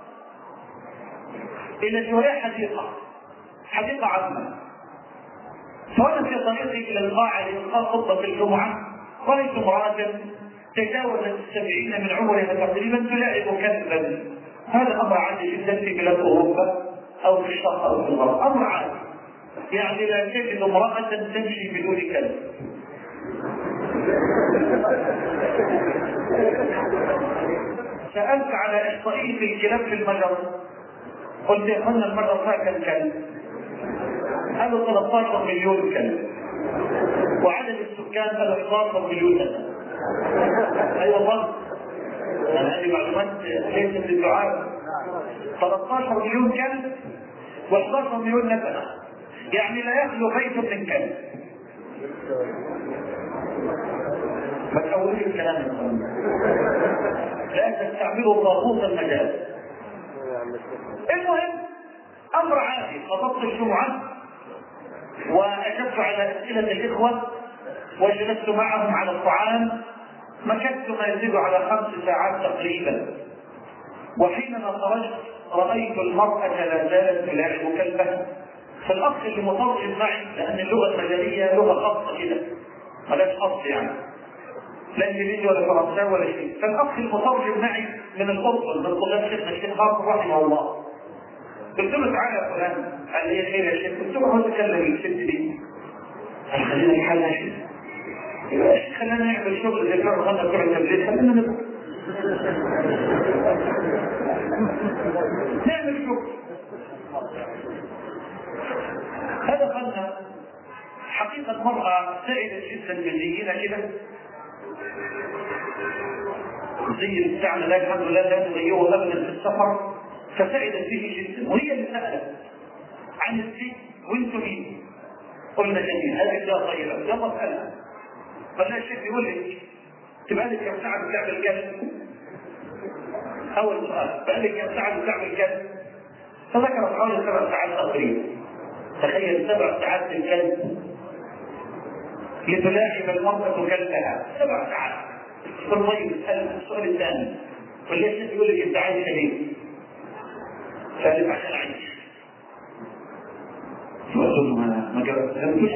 الى جوار حديقه حديقه عامه. فأنا في طريقي إلى القاعة لإلقاء خطبة الجمعة رأيت امرأة تجاوزت السبعين من عمرها تقريبا تلاعب كلبا. هذا أمر عادي جدا في بلاد أوروبا أو في الشرق أو في الغرب، أمر عادي. يعني لا تجد امرأة تمشي بدون كلب. سألت على إحصائية الكلاب في المجر، قلت يا أخوانا المجر فيها كم كلب؟ قالوا ثلاثة عشر مليون كلب، وعدد السكان قالوا احد عشر مليون نسمة. اي والله انا هذه معلومات ليست للدعاء. ثلاثة عشر مليون كلب واحد عشر مليون نسمة، يعني لا يخلو بيت من كلب. ما تحولوش الكلام لا تستعملوا طاغوت المجال. المهم امر عادي، خطبت الجمعه واجبت على اسئله الاخوه وجلست معهم على الطعام، مكثت ما يزيد على خمس ساعات تقريبا. وحينما خرجت رايت المراه لا زالت تلاعب كلبها. فالاخ اللي مترجم معي، لان اللغه المجاليه لغه خاصه كده ملاش اصل يعني لا انجليزي ولا فرنساوي ولا شيء، فالاخ المترجم معي من الاردن من طلاب شيخنا الشيخ باقر رحمه الله. قلت له تعالى يا فلان، قال لي خير يا شيخ. قلت له هو تكلم الست دي، قال خلينا نحل يا شيخ، خلينا نعمل شغل زي كانوا غنى بتوع التبليغ، خلينا نبقى نعمل شغل. هذا خلنا حقيقة مرأة سعيدة جدا بزينا كده، زي بتاعنا لا الحمد لله لا تغيره ابدا في السفر، فسعدت به جدا. وهي اللي سألت عن الزي وانتم مين؟ قلنا جميل، هذه لا طيبة، يلا اسألها. فلا الشيخ يقول لك تبقى لك كم ساعة بتعمل كذا؟ أول سؤال، بقى لك كم ساعة بتعمل كذا؟ فذكرت حوالي سبع ساعات تقريبا. تخيل سبع ساعات في الكلب لتلاعب المرأة كلبها سبع ساعات. طيب السؤال الثاني، واللي الشيخ يقول لك انت عايش ليه؟ فقالت عشان اعيش. فقلت ما ما جاوبتش.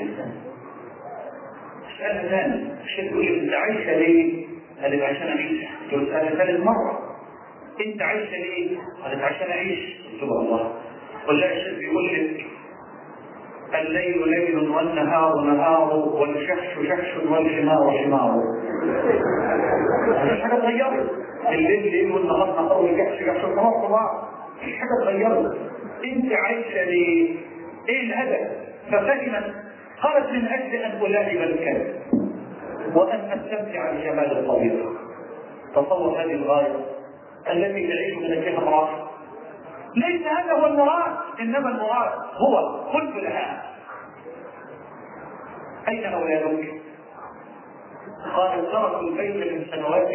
السؤال الثاني، الشيخ يقول لك انت عايشه ليه؟ قالت عشان اعيش. قلت له السؤال ثالث مره، انت عايشه ليه؟ قالت عشان اعيش. قلت له الله. والله الشيخ يقول لك الليل ليل والنهار نهار والشحش شحش والحمار حمار. مش حاجه اتغيرت. الليل ليل والنهار نهار والشحش شحش والحمار حمار. مش حاجه اتغيرت. انت عايشه ليه؟ ايه الهدف؟ ففهمت. قالت من اجل ان الاعب الكلب وان استمتع بجمال الطبيعه. تصور هذه الغايه التي تعيش من اجلها امراه. ليس هذا هو المراد، انما المراد هو قلت لها اين اولادك؟ قالت تركوا البيت من سنوات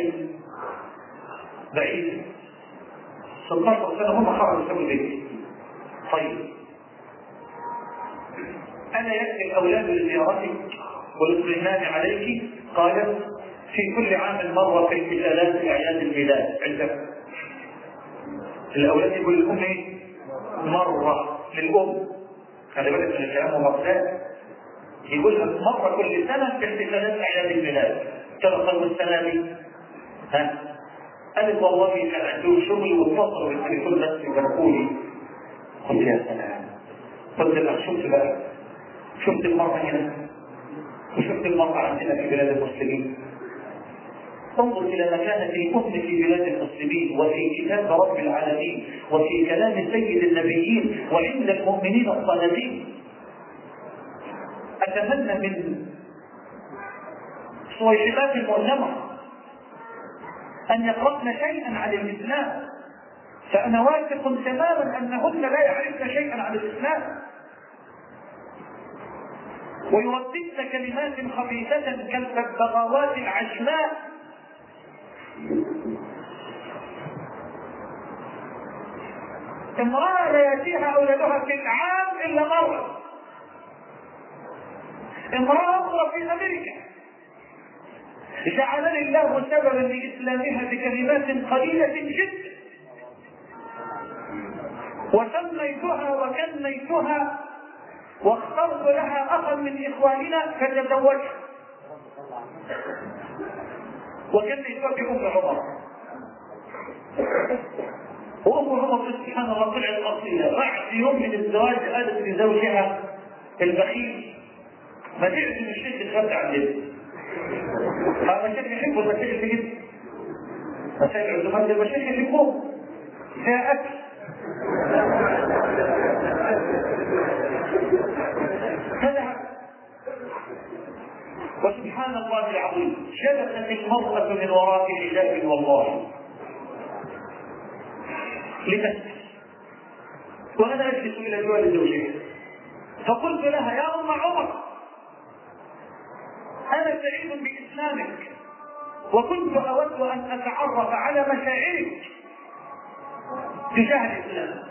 بعيده، ستة عشر سنه هم خرجوا سووا البيت. طيب انا ياتي الاولاد لزيارتك والاطمئنان عليك؟ قالت في كل عام مره في احتفالات اعياد الميلاد عندك. الاولاد يقول للام ايه؟ مره للام. خلي بالك من الكلام ومقصاد. يقول لك مره كل سنه في احتفالات اعياد الميلاد. تلقوا السنه دي ها؟ قالت والله كان عندهم شغل واتصلوا بالتليفون بس يباركوا لي. قلت يا سلام. قلت لك شفت بقى، شفت المراه هنا وشفت المراه عندنا في بلاد المسلمين. انظر إلى مكانة الأم في بلاد المسلمين وفي كتاب رب العالمين وفي كلام سيد النبيين وعند المؤمنين الصالحين. أتمنى من صويحبات المؤتمر أن يقرأن شيئا عن الإسلام، فأنا واثق تماما أنهن لا يعرفن شيئا عن الإسلام، ويرددن كلمات خبيثة كالبغاوات العشماء. امرأة لا يأتيها أولادها في العام إلا مرة. امرأة أخرى في أمريكا جعلني الله سببا لإسلامها بكلمات قليلة جدا، وسميتها وكنيتها واخترت لها أخا من إخواننا فتزوجها، وكنيتها بأم عمر. وأم عمر سبحان الله طلعت أصيلة. بعد يوم من الزواج قالت لزوجها البخيل ما تعرف من الشيخ الغد عندنا. هذا الشيخ يحبه المشايخ جدا. مشايخ عزمان المشايخ يحبوه فيها أكل. هذا وسبحان الله العظيم جلست المرأة من وراء حجاب والله لتسكت، وانا اجلس الى جوار زوجها. فقلت لها يا ام عمر انا سعيد باسلامك وكنت اود ان اتعرف على مشاعرك تجاه الاسلام.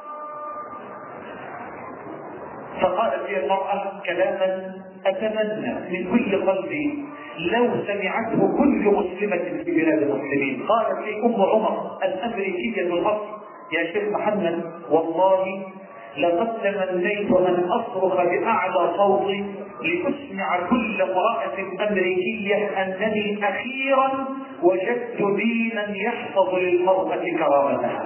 فقالت لي المرأة كلاما اتمنى من كل قلبي لو سمعته كل مسلمة في بلاد المسلمين. قالت لي ام عمر الامريكية الاصل يا شيخ محمد والله لقد تمنيت ان اصرخ باعلى صوتي لاسمع كل امرأة امريكية انني اخيرا وجدت دينا يحفظ للمرأة كرامتها.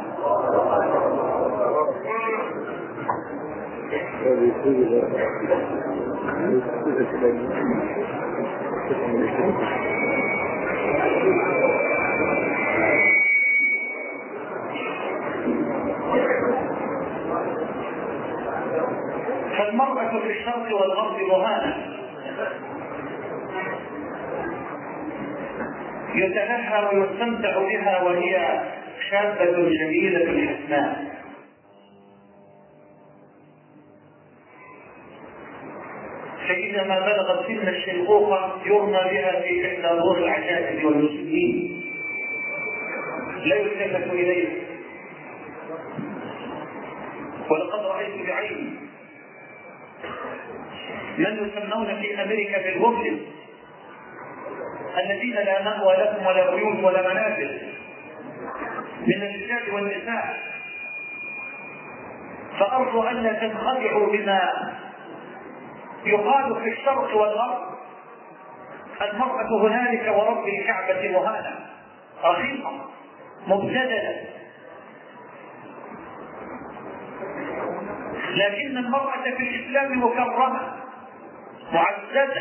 فالمرأة في الشرق والغرب مهانة، يتنهى ويستمتع بها وهي شابة جميلة حسناء. فإذا ما بلغت سن الشيخوخة يرمى بها في إحدى دور العجائز والمسلمين، لا يلتفت إليه. ولقد رأيت بعيني من يسمون في أمريكا بالهوملس الذين لا مأوى لهم ولا بيوت ولا منازل من الرجال والنساء. فأرجو أن لا تنخدعوا بما يقال في الشرق والغرب. المرأة هنالك ورب الكعبة مهانة رخيصة مبتذلة، لكن المرأة في الإسلام مكرمة معززة.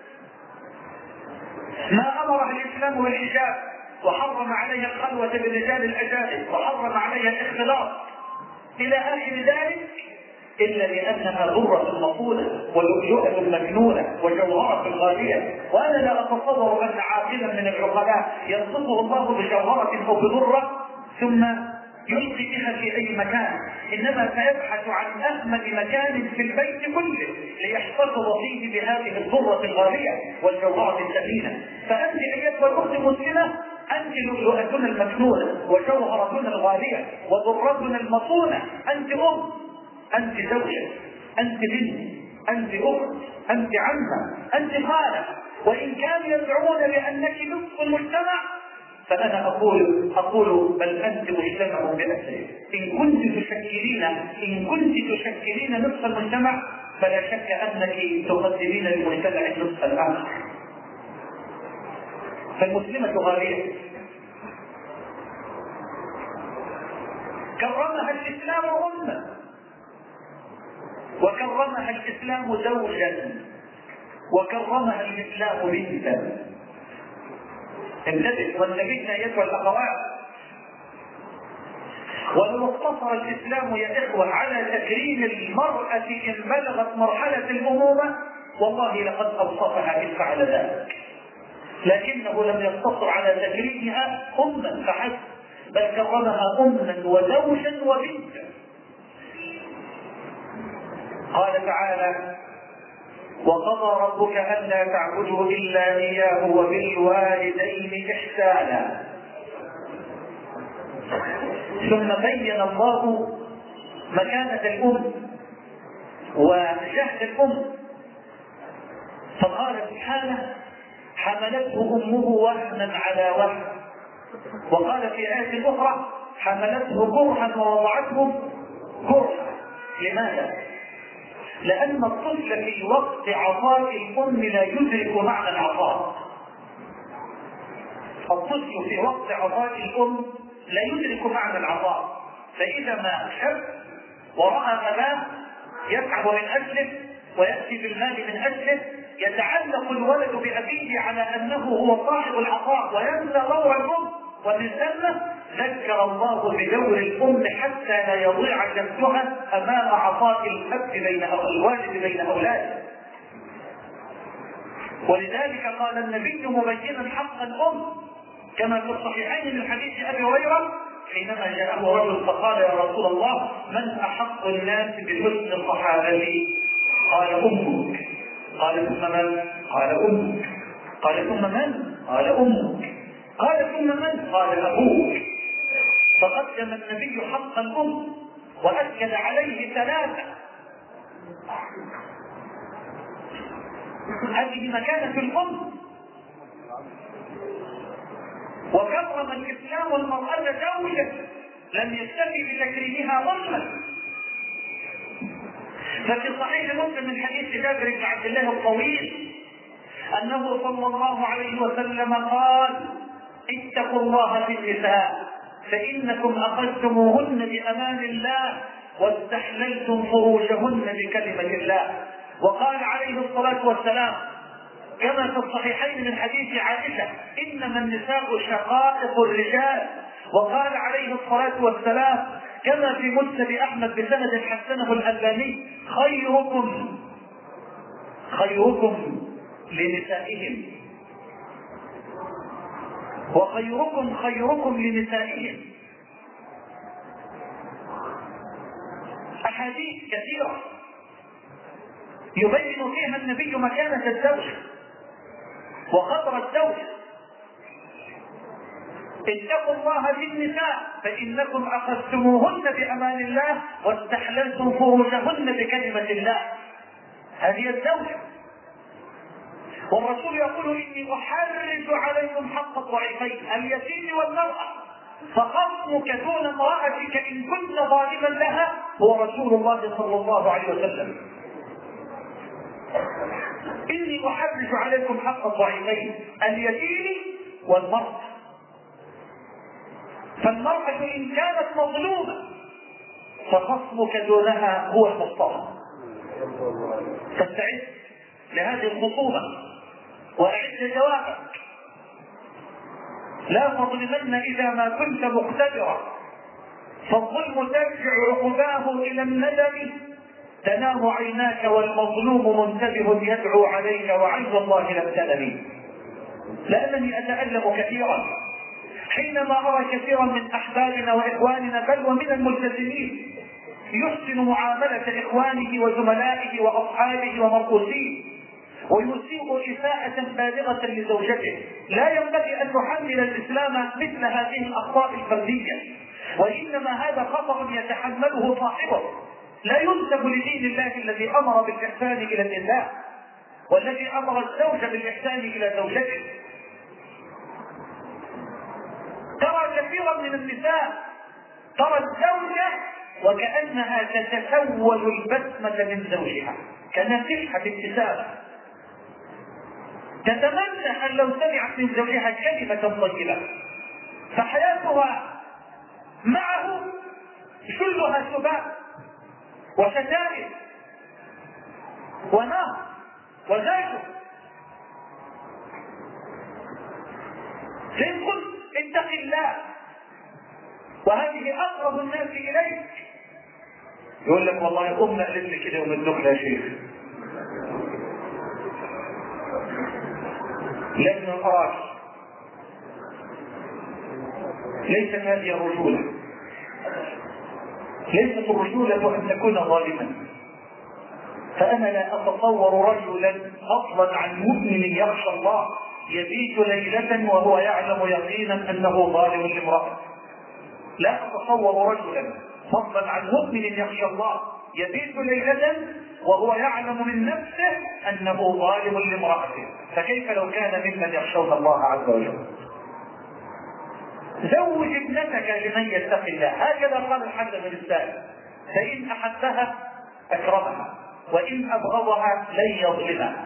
ما أمرها الإسلام بالحجاب وحرم عليها الخلوة بالرجال الأجانب وحرم عليها الاختلاط إلى آخر ذلك إلا لأنها ضرة مصونة ولؤلؤة مكنونة وجوهرة غالية. وأنا لا أتصور أن عاقلا من العقلاء ينصفه الله بجوهرة أو بضرة ثم يلقي بها في أي مكان، إنما سيبحث عن أثمن مكان في البيت كله ليحتفظ فيه بهذه الضرة الغالية والجوهرة الثمينة. فأنت أيتها الأخت المسلمة أنت لؤلؤتنا المكنونة وجوهرتنا الغالية وضرتنا المصونة. أنت أم، أنت زوجة، أنت بنت، أنت أخت، أنت عمة، أنت خالة. وإن كانوا يدعون بأنك نصف المجتمع فأنا أقول أقول بل أنت مجتمع بأسره. إن كنت تشكلين إن كنت تشكلين نصف المجتمع فلا شك أنك تقدمين للمجتمع النصف الآخر. فالمسلمة غالية كرمها الإسلام أمة وكرمها الإسلام زوجا وكرمها الإسلام بنتا. انتبه وانتبهنا ايتها الاخوات. ولو اقتصر الاسلام يا اخوه على تكريم المراه ان بلغت مرحله الامومه والله لقد اوصفها ان فعل ذلك، لكنه لم يقتصر على تكريمها اما فحسب بل كرمها اما وزوجا وبنتا. قال تعالى وقضى ربك ألا تعبدوا إلا إياه وبالوالدين إحسانا. ثم بين الله مكانة الأم وجهد الأم فقال سبحانه حملته أمه وهنا على وهن، وقال في آية أخرى حملته كرها ووضعته كرها. لماذا؟ لأن الطفل في وقت عطاء الأم لا يدرك معنى العطاء. الطفل في وقت عطاء الأم لا يدرك معنى العطاء، فإذا ما شب ورأى أباه يتعب من أجله ويأتي بالمال من أجله يتعلق الولد بأبيه على أنه هو صاحب العطاء وينسى دور الأم. ومن ثم ذكر الله بدور الأم حتى لا يضيع جهدها أمام عطاء الأب بين الوالد بين أولاده. ولذلك قال النبي مبينا حق الأم كما في الصحيحين من حديث أبي هريرة حينما جاءه رجل فقال يا رسول الله من أحق الناس بحسن الصحابة؟ قال أمك. قال ثم من؟ قال أمك. قال ثم من؟ قال أمك. قال ثم من؟ قال أبوك. فقدم النبي حق الأم وأكد عليه ثلاثة. هذه مكانة الأم. وكرم الإسلام المرأة زوجة لم يكتفي بتكريمها أما. ففي صحيح مسلم من حديث جابر بن عبد الله الطويل أنه صلى الله عليه وسلم قال اتقوا الله في النساء فإنكم أخذتموهن بأمان الله واستحللتم فروجهن بكلمة الله. وقال عليه الصلاة والسلام كما في الصحيحين من حديث عائشة إنما النساء شقائق الرجال. وقال عليه الصلاة والسلام كما في مسند أحمد بسند حسنه الألباني خيركم خيركم لنسائهم وخيركم خيركم لنسائهم. أحاديث كثيرة يبين فيها النبي مكانة الزوج وقدر الزوج. اتقوا الله في النساء فإنكم أخذتموهن بأمان الله واستحللتم فروجهن بكلمة الله. هذه الزوجة. والرسول يقول إني أحرج عليكم حق الضعيفين اليتيم والمرأة فخصمك دون امرأتك إن كنت ظالما لها هو رسول الله صلى الله عليه وسلم. إني أحرج عليكم حق الضعيفين اليتيم والمرأة. فالمرأة إن كانت مظلومة فخصمك دونها هو المصطفى. فاستعد لهذه الخصومة وأعد جوابك. لا تظلمن إذا ما كنت مقتدرا فالظلم ترجع عقباه إلى الندم تنام عيناك والمظلوم منتبه يدعو عليك وعين الله لم تنم. لأنني أتألم كثيرا حينما أرى كثيرا من أحبابنا وإخواننا بل ومن الملتزمين يحسن معاملة إخوانه وزملائه وأصحابه ومرؤوسيه ويسيء إساءة بالغة لزوجته. لا ينبغي أن نحمل الإسلام مثل هذه الأخطاء الفردية وإنما هذا خطأ يتحمله صاحبه لا ينسب لدين الله الذي أمر بالإحسان إلى النساء والذي أمر الزوج بالإحسان إلى زوجته. ترى كثيرا من النساء ترى الزوجة وكأنها تتسول البسمة من زوجها كانها تشحت ابتسامة تتمنى أن لو سمعت من زوجها كلمة طيبة فحياتها معه كلها سباب وشتائم ونار وزاجر. فإن قلت اتق الله وهذه أقرب الناس إليك يقول لك والله أمنا قالت لي كده يوم الدخل يا شيخ لكن الأراك ليست هذه الرجولة. ليست الرجولة أن تكون ظالما. فأنا لا أتصور رجلا فضلا عن مؤمن يخشى الله يبيت ليلة وهو يعلم يقينا أنه ظالم لامرأته. لا أتصور رجلا فضلا عن مؤمن يخشى الله يبيت ليلة وهو يعلم من نفسه أنه ظالم لامرأته. فكيف لو كان ممن يخشون الله عز وجل؟ زوج ابنتك لمن يتقي الله. هكذا قال الحسن بن السائب فإن أحبها أكرمها وإن أبغضها لن يظلمها.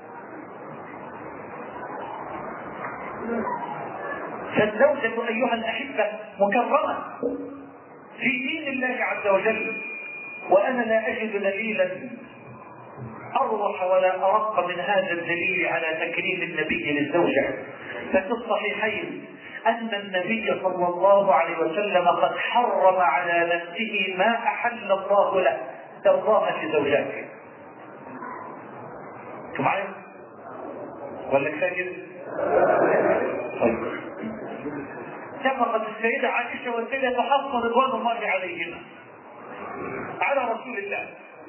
فالزوجة أيها الأحبة مكرمة في دين الله عز وجل. وأنا لا أجد دليلا أروح ولا أرق من هذا الدليل على تكريم النبي للزوجة. ففي الصحيحين أن النبي صلى الله عليه وسلم قد حرم على نفسه ما أحل الله له ترضاها في زوجاته. معايا ولا كفاية؟ طيب كما قد السيدة عائشة والسيدة حفصة رضوان الله عليهما على رسول الله.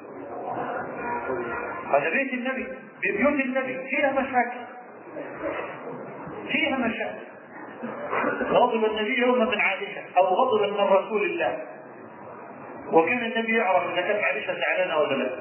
هذا بيت النبي ببيوت النبي فيها مشاكل فيها مشاكل. غضب النبي يوما من عائشة أو غضب من رسول الله وكان النبي يعرف إذا كانت عائشة زعلانة ولا لا.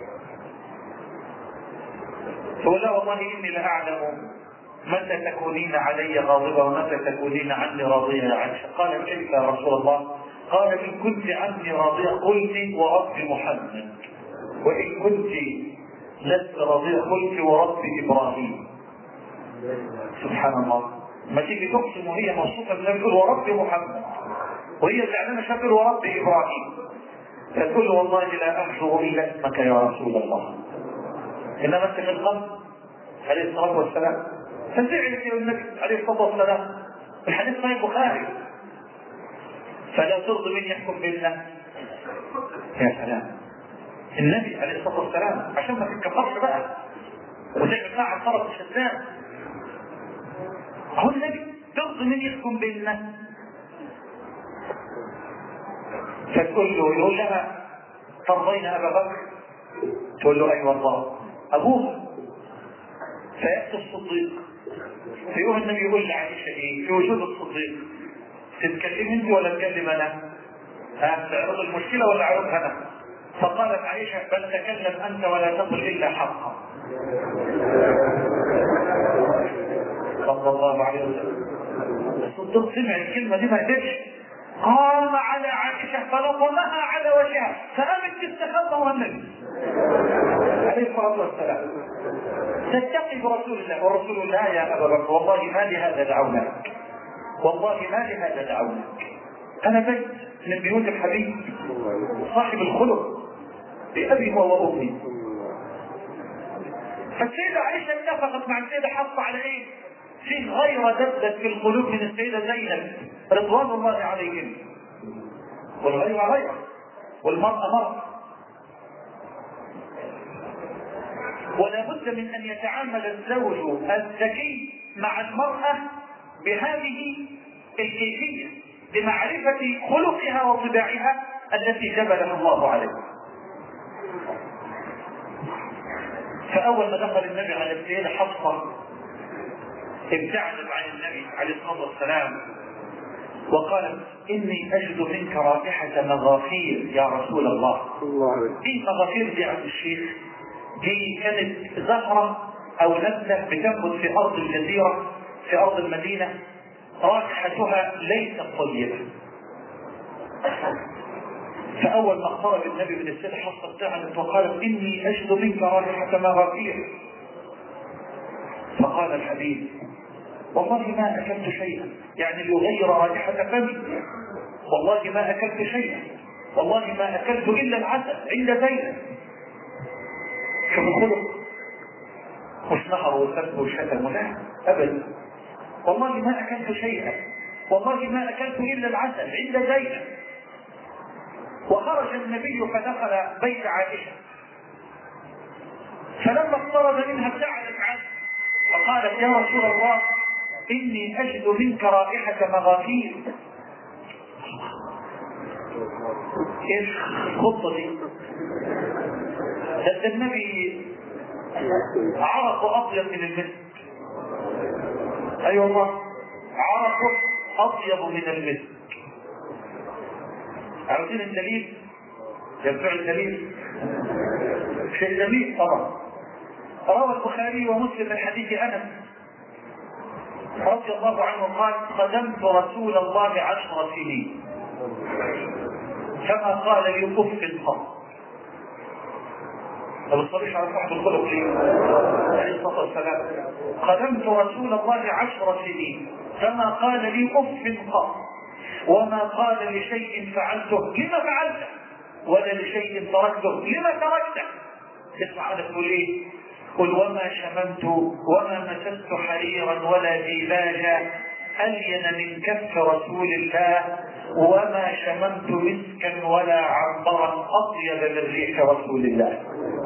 فقال لا والله إني لأعلم متى تكونين علي غاضبة ومتى تكونين عني راضية يا عائشة. قال كيف يا رسول الله؟ قال إن كنت عني راضية قلت ورب محمد وإن كنت لست راضية قلت ورب إبراهيم. سبحان الله. ما تيجي تقسم وهي موصوفه بالنبي تقول ورب محمد، وهي زعلانه شكل ورب ابراهيم، فتقول له والله لا احجر الا اسمك يا رسول الله، انما انت في القلب عليه الصلاه والسلام. فزعلت يا النبي عليه الصلاه والسلام، الحديث صحيح البخاري، فلا ترضي من يحكم بيننا. يا سلام، النبي عليه الصلاه والسلام عشان ما تتكبرش بقى وتعمل ساعه فرض الشتان، هو النبي ترضي من يحكم بيننا. فتقول له، يقول لها ترضين ابا بكر؟ تقول له اي أيوة والله ابوه. فياتي الصديق، فيقول النبي يقول لعائشه ايه في وجود الصديق؟ تتكلم انت ولا اتكلم انا؟ ها تعرض المشكله ولا اعرضها انا؟ فقالت عائشه بل تكلم انت ولا تقل الا حقا صلى الله عليه وسلم. الصديق سمع الكلمه دي ما قدرش، قام على عائشه فلطمها على وجهها فقامت تستخبى النبي عليه الصلاه والسلام تتقي برسول الله، ورسول الله يا ابا بكر والله ما لهذا دعوناك، والله ما لهذا دعوناك، انا بيت من بيوت الحبيب صاحب الخلق بابي هو وامي. فالسيده عائشه اتفقت مع السيده حفصه على ايه؟ في غير دبت في القلوب من السيده زينب رضوان الله عليهم، والغير غير والمرأة مرأة، ولا بد من ان يتعامل الزوج الذكي مع المرأة بهذه الكيفية، بمعرفة خلقها وطباعها التي جبلها الله عليها. فاول ما دخل النبي على السيدة حفصة ابتعدت عن النبي عليه الصلاة والسلام وقالت اني اجد منك رائحة مغافير يا رسول الله. ايه مغافير دي عبد الشيخ؟ دي كانت زهرة او نبتة بتنبت في ارض الجزيرة في ارض المدينة، رائحتها ليست طيبة. فاول ما اقترب النبي من السيدة حفصة ابتعدت وقالت اني اجد منك رائحة مغافير. فقال الحبيب والله ما اكلت شيئا، يعني ليغير رائحة فمي، والله ما اكلت شيئا، والله ما اكلت الا العسل عند زينب. شوف الخلق، مش نهر وسب وشتم، لا ابدا، والله ما اكلت شيئا، والله ما اكلت الا العسل عند زينب. وخرج النبي فدخل بيت عائشه، فلما اقترب منها ابتعدت عنه وقالت يا رسول الله اني اجد منك رائحة مغافير. ايش الخطة دي؟ ده النبي عرق ابيض من المسك، اي أيوة والله عرق ابيض من المسك. عارفين الدليل؟ يبدو الدليل شيء جميل طبعا. روى البخاري ومسلم من حديث انس رضي الله عنه قال خدمت رسول الله عشر سنين كما قال لي اف قط. ما بتصليش على صاحب الخلق ليه؟ عليه الصلاه والسلام. خدمت رسول الله عشر سنين كما قال لي اف قط، وما قال لشيء فعلته لما فعلته، ولا لشيء تركته لما تركته. اسمع هذا تقول ايه؟ قل وما شممت وما مسست حريرا ولا ديباجا ألين من كف رسول الله، وما شممت مسكا ولا عنبرا أطيب من ريح رسول الله.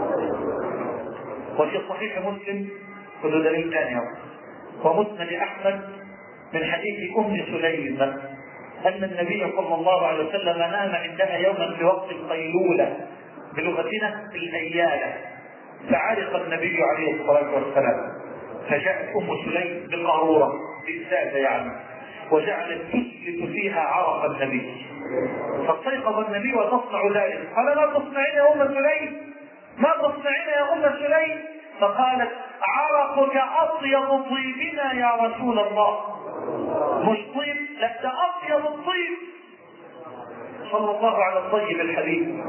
وفي صحيح مسلم خذوا دليل ثاني ومسند أحمد من حديث أم سليم أن النبي صلى الله عليه وسلم نام عندها يوما في وقت القيلولة بلغتنا الأيالة، فعرق النبي عليه الصلاة والسلام، فجاءت أم سليم بقارورة بالسادة يعني وجعلت تسلك فيها عرق النبي، فاستيقظ النبي وتصنع ذلك. قال ما تصنعين يا أم سليم؟ ما تصنعين يا أم سليم؟ فقالت عرقك أطيب طيبنا يا رسول الله. مش طيب، لا ده أطيب الطيب. صلى الله على الطيب الحبيب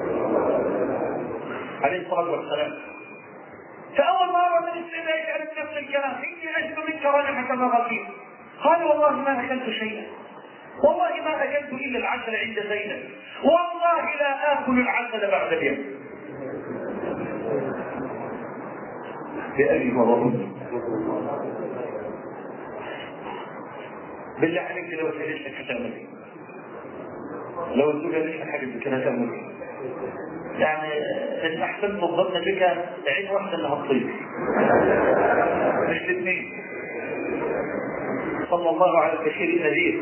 عليه الصلاة والسلام. فأول مرة من السيدة يعرف نفس الكلام، إني أجد منك رائحة مغافير. قال والله ما أكلت شيئا، والله ما أكلت إلا العسل عند زينب، والله لا آكل العسل بعد اليوم. بأبي وأمي بالله عليك لو سألت لك هتعمل ايه؟ لو الزوجة ليش حبيبك هتعمل ايه؟ يعني ان احسنت الظن بك عين واحدة اللي هتطير مش الاثنين. صلى الله على البشير النذير.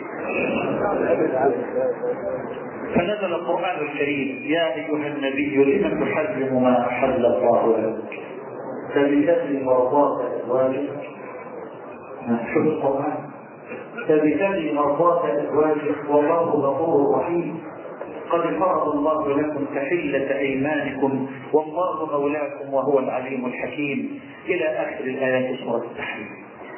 فنزل القرآن الكريم يا أيها النبي لم تحرم ما أحل الله لك فبتبني مرضات أزواجك. شوف القرآن فبتبني مرضات أزواجك والله غفور رحيم قد فرض الله لكم تحلة أيمانكم والله مولاكم وهو العليم الحكيم إلى آخر الآيات سورة التحريم.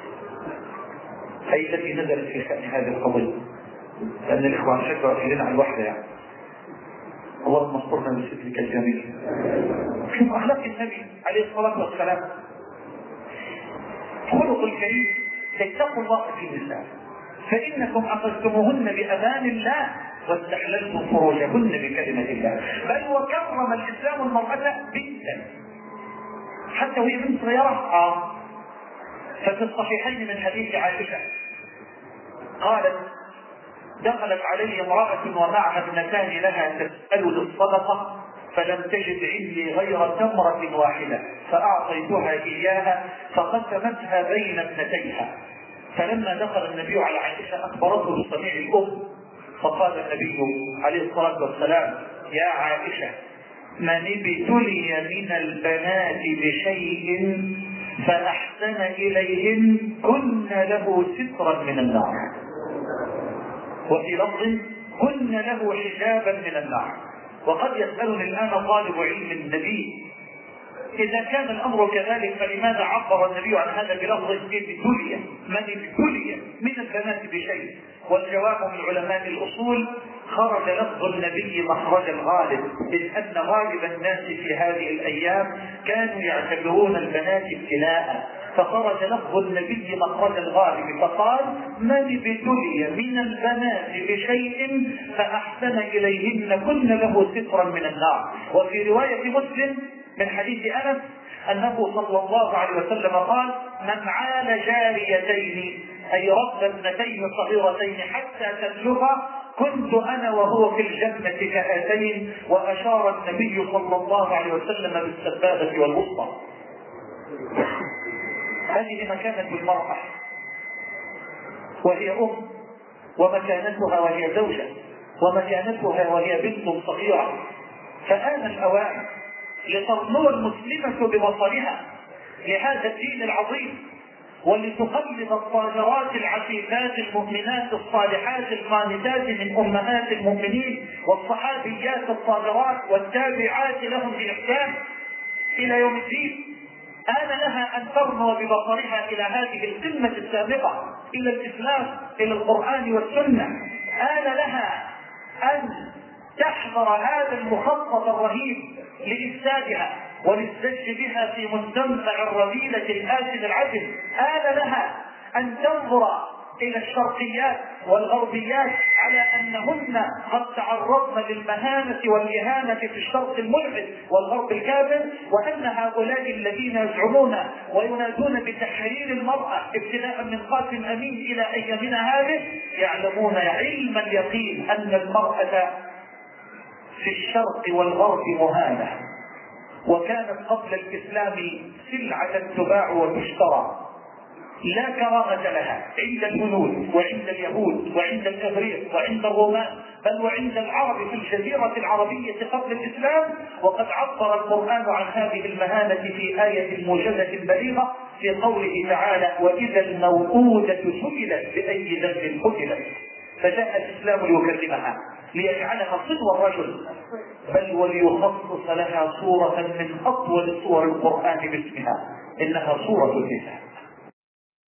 هي التي نزلت في شأن هذه القضية، لأن الإخوة شكرا إلينا عن الوحدة يعني. اللهم اصطرنا من سترك الجميل. شوف أخلاق النبي عليه الصلاة والسلام، خلق الكريم. اتقوا الله في النساء فإنكم أخذتموهن بأمان الله واستحللتم فروجهن بكلمة الله. بل وكرم الإسلام المرأة بنتا حتى وهي بنت صغيرة. آه. ففي الصحيحين من حديث عائشة قالت دخلت علي امرأة ومعها ابنتان لها تسأل للصدقة فلم تجد عندي غير تمرة واحدة فأعطيتها إياها فقسمتها بين ابنتيها. فلما دخل النبي على عائشة أخبرته بصنيع الأم فقال النبي عليه الصلاة والسلام يا عائشة من ابتلي من البنات بشيء فأحسن إليهن كن له سترا من النار، وفي لفظ كن له حجابا من النار. وقد يسألني الآن طالب علم النبي إذا كان الأمر كذلك فلماذا عبر النبي عن هذا بلفظ ابتلي؟ من ابتلي من البنات بشيء؟ والجواب من علماء الأصول خرج لفظ النبي مخرج الغالب، إذ أن غالب الناس في هذه الأيام كانوا يعتبرون البنات ابتلاء، فخرج لفظ النبي مخرج الغالب فقال من ابتلي من البنات بشيء فأحسن إليهن كن له سترا من النار. وفي رواية مسلم من حديث أنس أنه صلى الله عليه وسلم قال من عال جاريتين أي رب ابنتين صغيرتين حتى تبلغا كنت أنا وهو في الجنة كهاتين، وأشار النبي صلى الله عليه وسلم بالسبابة والوسطى. هذه مكانة المرأة وهي أم، ومكانتها وهي زوجة، ومكانتها وهي بنت صغيرة. فآن الأوان لترنو المسلمة ببصرها لهذا الدين العظيم، ولتقلد الطاهرات العفيفات المؤمنات الصالحات القانتات من أمهات المؤمنين والصحابيات الطاهرات والتابعات لهم بإحسان إلى يوم الدين. آن لها أن ترنو ببصرها إلى هذه القمة السابقة، إلى الإسلام، إلى القرآن والسنة. آن لها أن تحضر هذا المخطط الرهيب لإفسادها وللزج بها في مستنفع الرذيلة الآسن العجل. آن لها أن تنظر إلى الشرقيات والغربيات على أنهن قد تعرضن للمهانة والإهانة في الشرق الملحد والغرب الكافر، وأن هؤلاء الذين يزعمون وينادون بتحرير المرأة ابتداء من قاسم أمين إلى أيامنا هذه يعلمون علم اليقين أن المرأة في الشرق والغرب مهانة، وكانت قبل الإسلام سلعة تباع وتشترى لا كرامة لها عند الهنود وعند اليهود وعند الإغريق وعند الرومان بل وعند العرب في الجزيرة العربية قبل الإسلام. وقد عبر القرآن عن هذه المهانة في آية موجزة بليغة في قوله تعالى وإذا الموءودة سئلت بأي ذنب قتلت. فجاء الإسلام ليكرمها ليجعلها صدوى الرجل، بل وليخصص لها صورة من أطول صور القرآن باسمها، إنها صورة النساء.